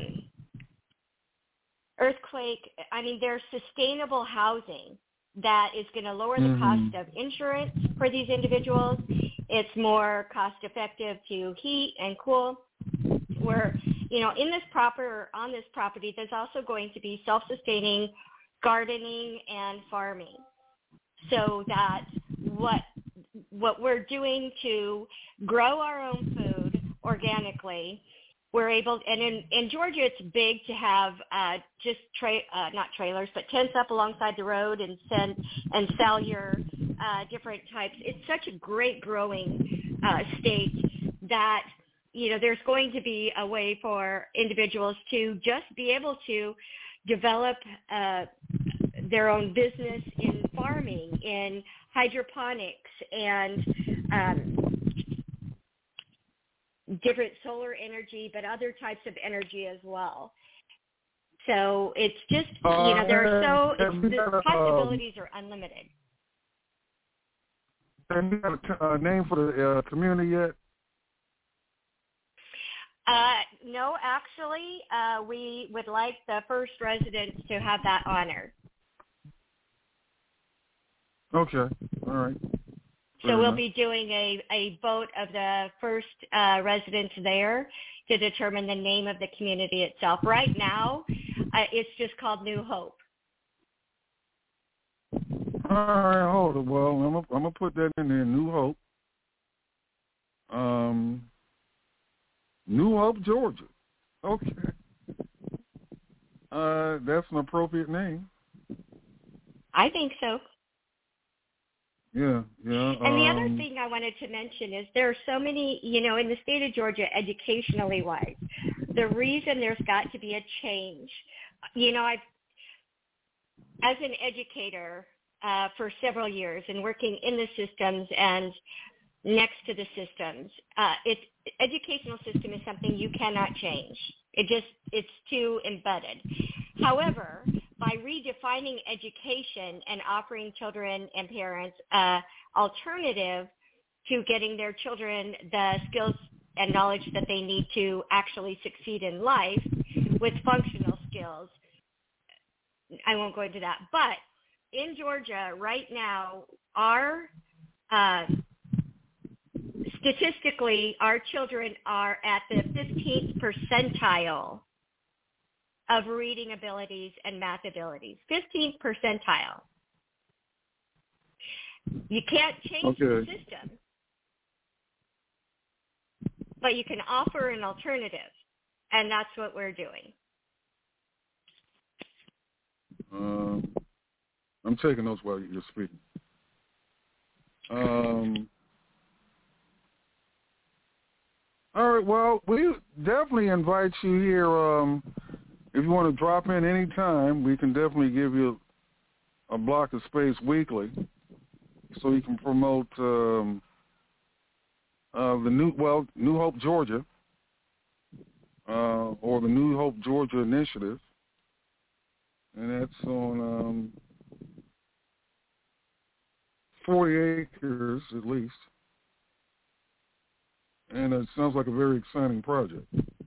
earthquake. I mean, they're sustainable housing that is going to lower the Mhm. cost of insurance for these individuals. It's more cost effective to heat and cool. We're, you know, in this proper, on this property, there's also going to be self-sustaining gardening and farming. So that what, what we're doing to grow our own food organically, we're able, and in, in Georgia, it's big to have uh, just tra- uh, not trailers, but tents up alongside the road and send and sell your uh, different types. It's such a great growing uh, state that, you know, there's going to be a way for individuals to just be able to develop uh, their own business in farming, in hydroponics, and um, different solar energy, but other types of energy as well. So it's just, you know, there are so, it's, the possibilities are unlimited. Have you got a uh, name for the uh, community yet? Uh, no, actually, uh, we would like the first residents to have that honor. Okay, all right. So Fair we'll enough. be doing a, a vote of the first uh, residents there to determine the name of the community itself. Right now, uh, it's just called New Hope. All right, hold it. Well, I'm gonna I'm gonna put that in there. New Hope. Um, New Hope, Georgia. Okay. Uh, that's an appropriate name. I think so. Yeah, yeah. And the other um, thing I wanted to mention is there are so many, you know, in the state of Georgia, educationally wise, the reason there's got to be a change, you know, I've, as an educator uh, for several years and working in the systems and next to the systems, uh, it, educational system is something you cannot change. It just, it's too embedded. However, by redefining education and offering children and parents uh, alternative to getting their children the skills and knowledge that they need to actually succeed in life with functional skills, I won't go into that. But in Georgia right now, our uh, statistically, our children are at the fifteenth percentile of reading abilities and math abilities. fifteenth percentile. You can't change the Okay. system, but you can offer an alternative, and that's what we're doing. Um, I'm taking notes while you're speaking. Um, All right. Well, we definitely invite you here. Um, if you want to drop in any time, we can definitely give you a block of space weekly, so you can promote um, uh, the new well, New Hope Georgia, uh, or the New Hope Georgia Initiative, and that's on um, forty acres at least. And it sounds like a very exciting project.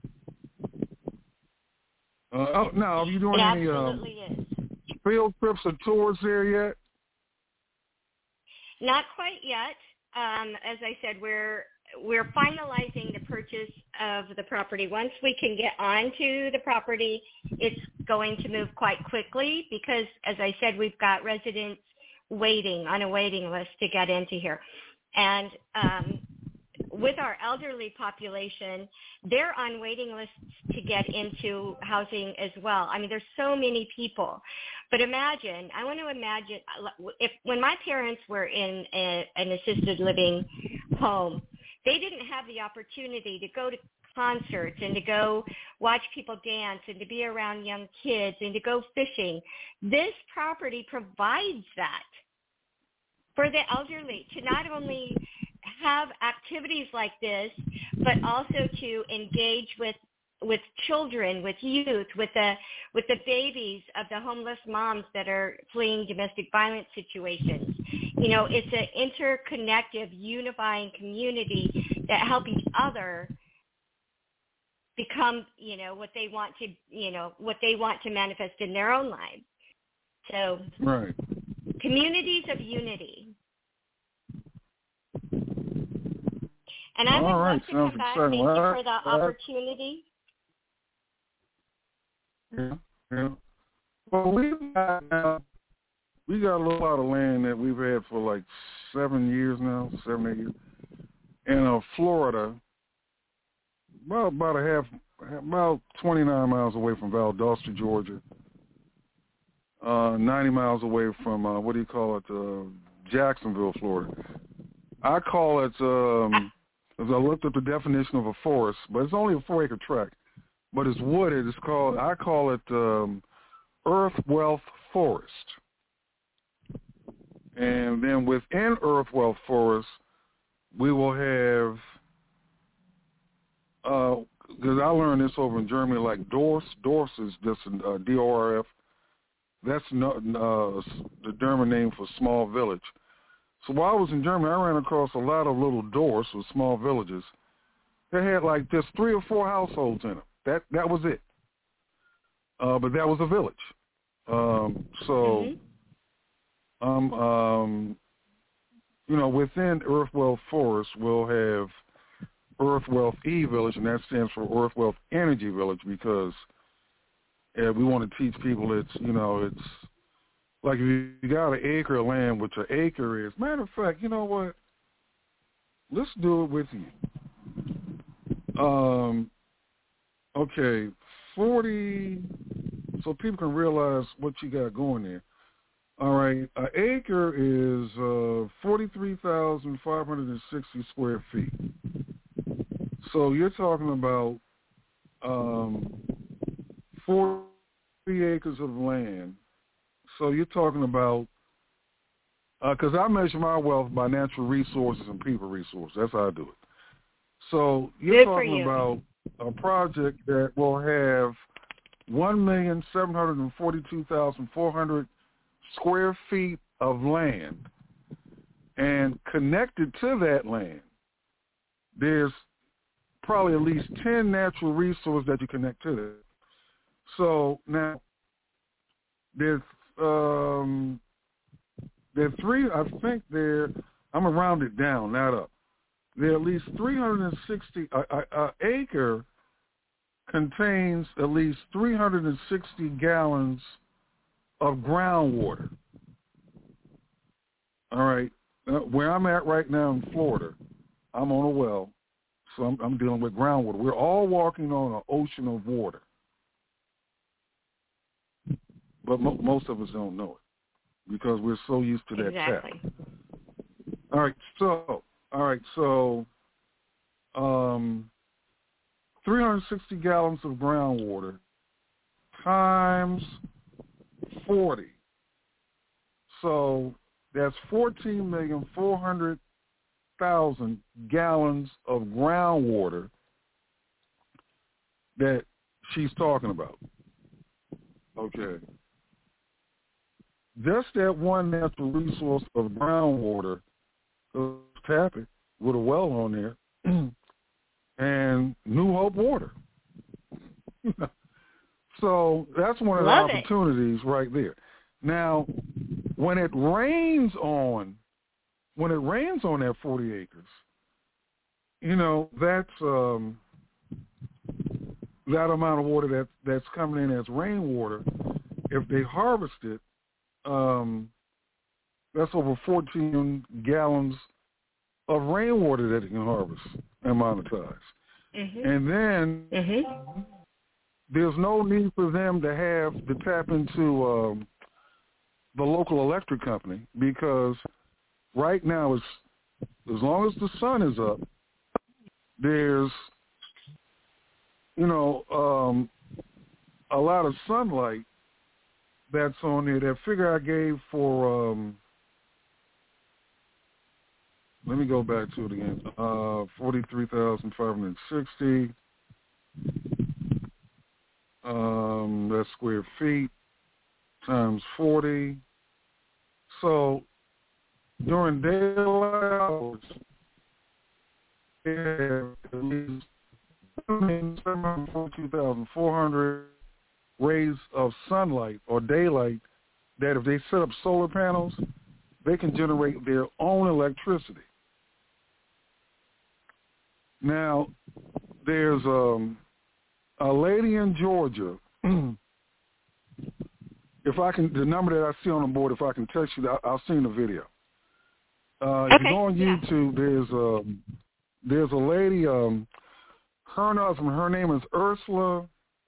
Uh, oh, now, are you doing it any absolutely um, is. field trips or tours there yet? Not quite yet. Um, as I said, we're we're finalizing the purchase of the property. Once we can get onto the property, it's going to move quite quickly because, as I said, we've got residents waiting on a waiting list to get into here. And um, with our elderly population, they're on waiting lists to get into housing as well. I mean, there's so many people. But imagine, I want to imagine, if when my parents were in a, an assisted living home, they didn't have the opportunity to go to concerts and to go watch people dance and to be around young kids and to go fishing. This property provides that for the elderly to not only have activities like this, but also to engage with with children, with youth, with the with the babies of the homeless moms that are fleeing domestic violence situations. You know, it's an interconnected, unifying community that help each other become, you know, what they want to, you know, what they want to manifest in their own lives. So, right. Communities of unity. And I would All right, love to sounds come back. exciting. Thank Well, you for the that- opportunity. Yeah, yeah. Well, we got now, we got a little lot of land that we've had for like seven years now, seven, eight years, in uh, Florida, about about a half, about twenty-nine miles away from Valdosta, Georgia, uh, ninety miles away from uh, what do you call it, uh, Jacksonville, Florida. I call it, um, as I looked up the definition of a forest, but it's only a four-acre tract. But it's wooded. It's called, I call it um, Earth Wealth Forest. And then within Earth Wealth Forest, we will have, because uh, I learned this over in Germany, like Dorf. Dorf is just uh, D O R F. That's no, uh, the German name for small village. So while I was in Germany, I ran across a lot of little Dorfs with small villages. They had like just three or four households in them. That that was it. Uh, but that was a village. Um, so, mm-hmm. um, um, you know, within Earth Wealth Forest, we'll have Earth Wealth E Village, and that stands for Earth Wealth Energy Village because uh, we want to teach people it's, you know, it's like if you got an acre of land, which an acre is. Matter of fact, you know what? Let's do it with you. Um. Okay, forty, so people can realize what you got going there. All right, an acre is uh, forty-three thousand five hundred sixty square feet. So you're talking about um, forty acres of land. So you're talking about, because uh, I measure my wealth by natural resources and people resources. That's how I do it. So you're Good talking you. about a project that will have one million seven hundred forty-two thousand four hundred square feet of land, and connected to that land, there's probably at least ten natural resources that you connect to that. So now there's um, there are three. I think there. I'm gonna round it down, not up. There are at least three hundred sixty. An acre contains at least three hundred sixty gallons of groundwater. All right. Uh, where I'm at right now in Florida, I'm on a well, so I'm, I'm dealing with groundwater. We're all walking on an ocean of water, but mo- most of us don't know it because we're so used to that exactly. tap. All right. So. All right, so um, three hundred sixty gallons of groundwater times forty. So that's fourteen million four hundred thousand gallons of groundwater that she's talking about. Okay. Just that one natural resource of groundwater, tap it with a well on there, and New Hope water. So that's one of Love the it. opportunities right there. Now, when it rains on, when it rains on that forty acres, you know, that's um, that amount of water that that's coming in as rainwater. If they harvest it, um, that's over fourteen gallons of rainwater that they can harvest and monetize. Mm-hmm. And then mm-hmm. there's no need for them to have to tap into um, the local electric company, because right now, it's, as long as the sun is up, there's, you know, um, a lot of sunlight that's on there. That figure I gave for, um, let me go back to it again, uh, forty-three thousand five hundred sixty. Um, that's square feet times forty. So during daylight hours, they have at least seven hundred forty-two thousand four hundred rays of sunlight or daylight that if they set up solar panels, they can generate their own electricity. Now, there's um, a lady in Georgia. If I can, the number that I see on the board, if I can text you, I'll send the video. Uh, okay. If you go on yeah. YouTube, there's a, there's a lady, um, her and husband, her name is Ursula,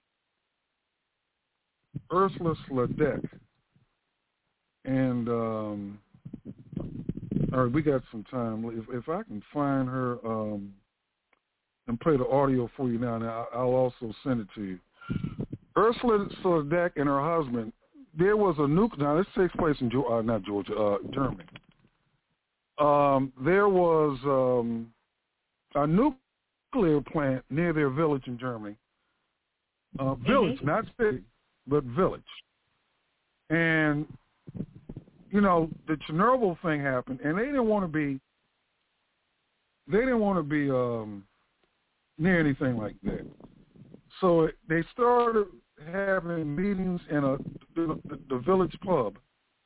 Ursula Sladek. And, um, all right, we got some time. If, if I can find her um, and play the audio for you now, now, I'll also send it to you. Ursula Sladek and her husband, there was a nuke. Now, this takes place in, uh, not Georgia, uh, Germany. Um, there was um, a nuclear plant near their village in Germany. Uh, village, mm-hmm. not city, but village. And, you know, the Chernobyl thing happened, and they didn't want to be, they didn't want to be um, near anything like that. So they started having meetings in a the, the village pub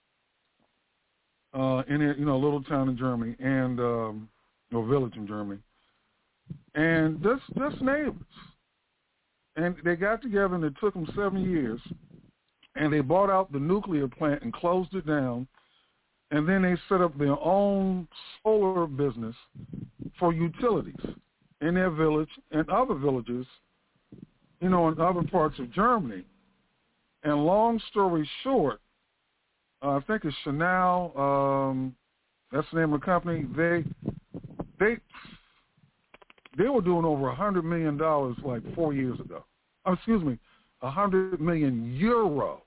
uh, in a you know little town in Germany and um, or village in Germany, and just just neighbors, and they got together and it took them seven years, and they bought out the nuclear plant and closed it down, and then they set up their own solar business for utilities in their village and other villages, you know, in other parts of Germany. And long story short, uh, I think it's Chanel, um, that's the name of the company, they they they were doing over one hundred million dollars like four years ago. Oh, excuse me, one hundred million euro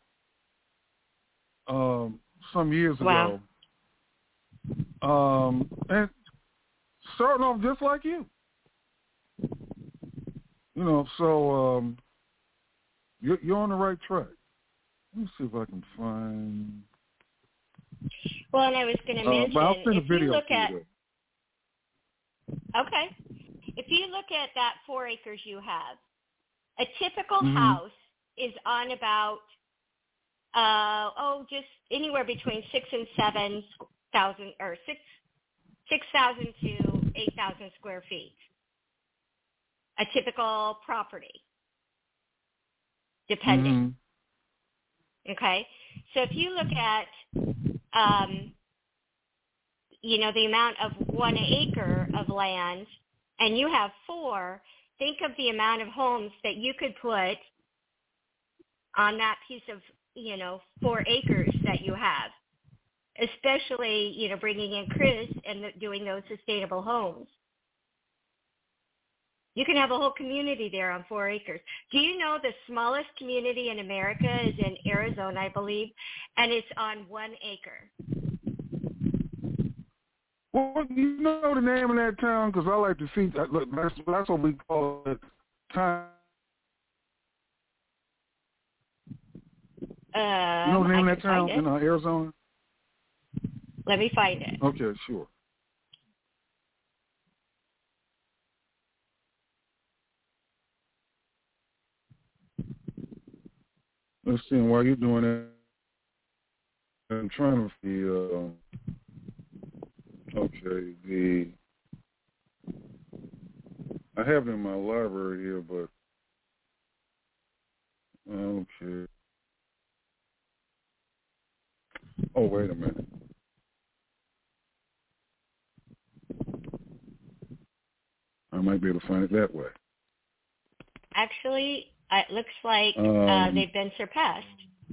um, some years wow. ago. Um, and starting off just like you. You know, so um, you're, you're on the right track. Let me see if I can find. Well, and I was going to uh, mention, but I'll send a if video you look to you at, though. okay, if you look at that four acres you have, a typical mm-hmm. house is on about, uh, oh, just anywhere between six and seven thousand, or six six thousand to eight thousand square feet. A typical property, depending. Mm-hmm. Okay, so if you look at, um, you know, the amount of one acre of land, and you have four, think of the amount of homes that you could put on that piece of, you know, four acres that you have, especially, you know, bringing in Chris and doing those sustainable homes. You can have a whole community there on four acres. Do you know the smallest community in America is in Arizona, I believe, and it's on one acre? Well, you know the name of that town? Because I like to see, look, that's, that's what we call it. Time. Um, you know the name I of that town in uh, Arizona? Let me find it. Okay, sure. Let's see, while you're doing that, I'm trying to see, uh, okay, the, I have it in my library here, but, okay. Oh, wait a minute. I might be able to find it that way. Actually, it looks like um, uh, they've been surpassed.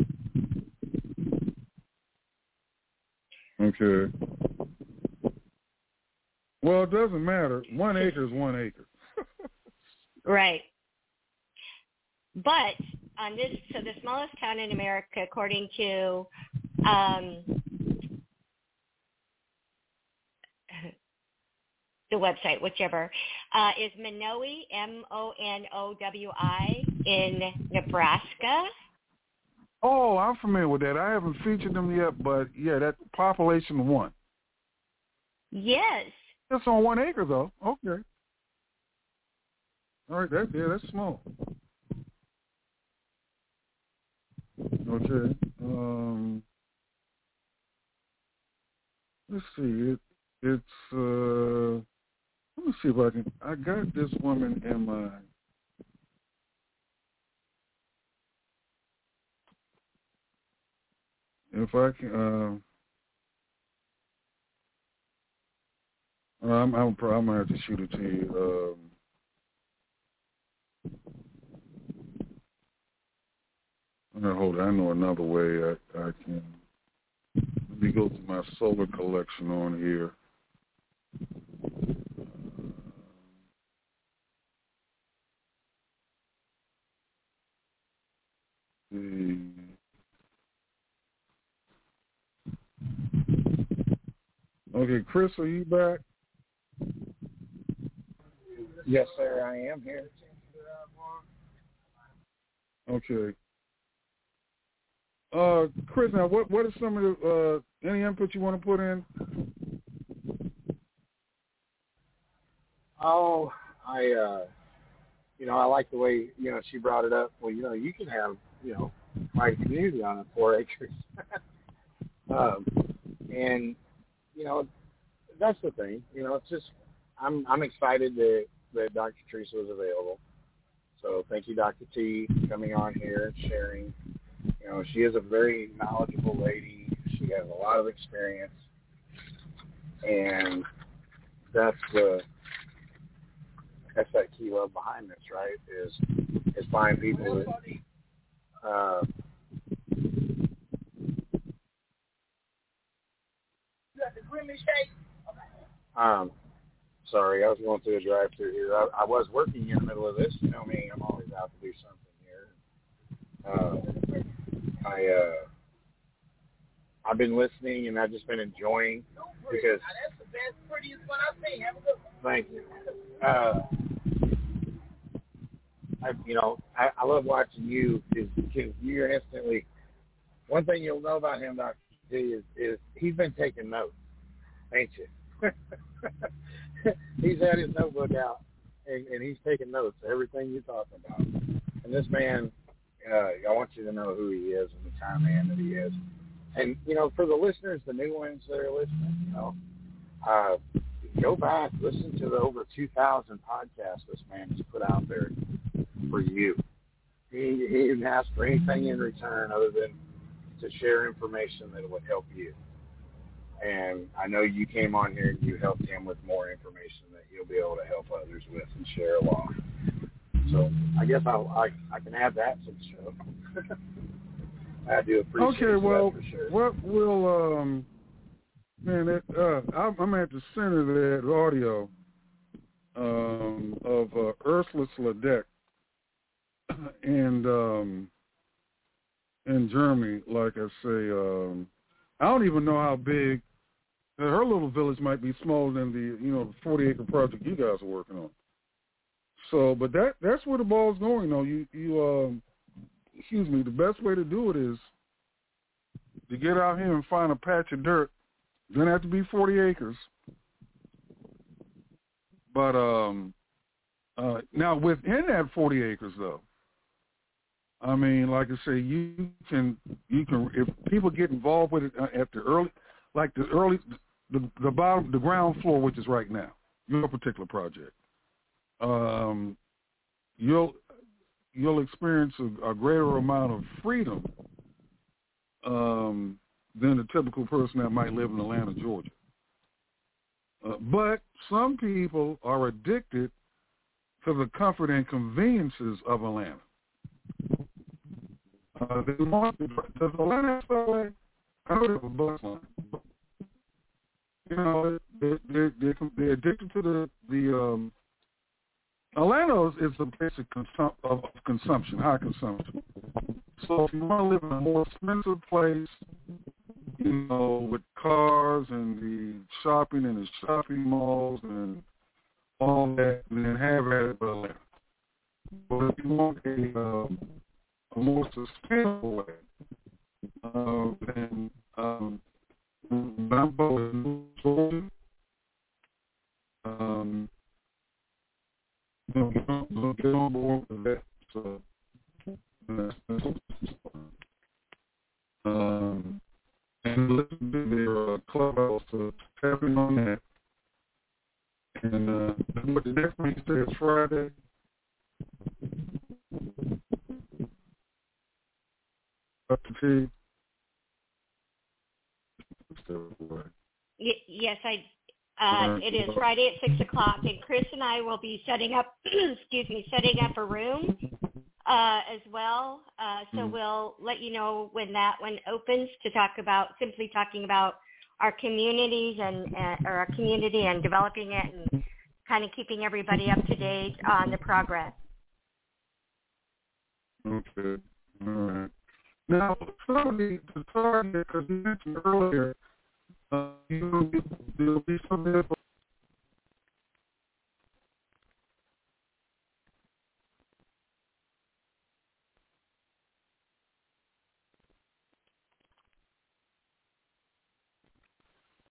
Okay. Well, it doesn't matter. One acre is one acre. Right. But on this, so the smallest town in America, according to um, the website, whichever, uh, is Monowi, M O N O W I, in Nebraska. Oh, I'm familiar with that. I haven't featured them yet, but yeah, that population one. Yes. It's on one acre, though. Okay. All right, that, yeah, that's small. Okay. Um, let's see. It, it's, uh, let me see if I can, I got this woman in my, if I can, uh, I'm, I'm, I'm going to have to shoot it to you. Um, No, hold on. I know another way I, I can. Let me go to my solar collection on here. Uh, okay, Chris, are you back? Yes, sir, I am here. Okay. Uh, Chris, now what what are some of the uh, any input you want to put in? Oh, I, uh, you know, I like the way, you know, she brought it up. Well, you know, you can have, you know, quite a community on it, four acres. um, and, you know, that's the thing. You know, it's just, I'm I'm excited that, that Doctor Teresa was available. So thank you, Doctor T, for coming on here and sharing. You know, she is a very knowledgeable lady. She has a lot of experience. And that's the, that's that key love behind this, right, is is find people that, uh, um, sorry, I was going through a drive-through here. I, I was working in the middle of this. You know me, I'm always out to do something here. Uh, I, uh, I've been listening, and I've just been enjoying because. That's the best, prettiest one I've seen. Have a good one. Thank you. Uh, I, you know, I, I love watching you because you're instantly. One thing you'll know about him, Doctor T, is, is he's been taking notes, ain't you? He's had his notebook out, and, and he's taking notes of everything you're talking about. And this man, uh, I want you to know who he is and the kind of man that he is. And, you know, for the listeners, the new ones that are listening, you know, uh, go back, listen to the over two thousand podcasts this man has put out there for you. He, he didn't ask for anything in return other than to share information that would help you. And I know you came on here and you helped him with more information that you'll be able to help others with and share along. So I guess I'll, I I can add that to the show. I do appreciate okay, well, that for sure. what will um, man, it, uh, I'm, I'm at the center of that audio. um, of uh, Ursula Sladek, and um, in Germany, like I say, um, I don't even know how big. Her little village might be smaller than the, you know, the forty acre project you guys are working on. So, but that that's where the ball's going. Though you you um, excuse me, the best way to do it is to get out here and find a patch of dirt. Doesn't have to be forty acres. But um, uh, now within that forty acres, though, I mean, like I say, you can you can if people get involved with it at the early, like the early, the the bottom, the ground floor, which is right now, your particular project, um, you'll you'll experience a, a greater amount of freedom um, than the typical person that might live in Atlanta, Georgia. Uh, but some people are addicted to the comfort and conveniences of Atlanta. Uh, they want to, does Atlanta have subway? I know they have a bus line. You know, they, they, they, they're addicted to the, the um, Atlanta is a place of, consum- of consumption, high consumption. So if you want to live in a more expensive place, you know, with cars and the shopping and the shopping malls and all that, and then have at it, but Atlanta. But if you want a, um, a more sustainable way, uh, then um, Bambo is Georgia. Um, Don't get, on, don't get on board with that. So, um, and listen to their uh, clubhouse, uh, tapping on that. And uh, what the next week says Friday. Up to tea. Y- yes, I. Uh, it is Friday at six o'clock, and Chris and I will be setting up. excuse me, setting up a room uh, as well. Uh, so mm-hmm. we'll let you know when that one opens to talk about simply talking about our communities and uh, or our community and developing it and kind of keeping everybody up to date on the progress. Okay, all right. Now, somebody to target because you mentioned earlier. Uh, you know, there'll be some info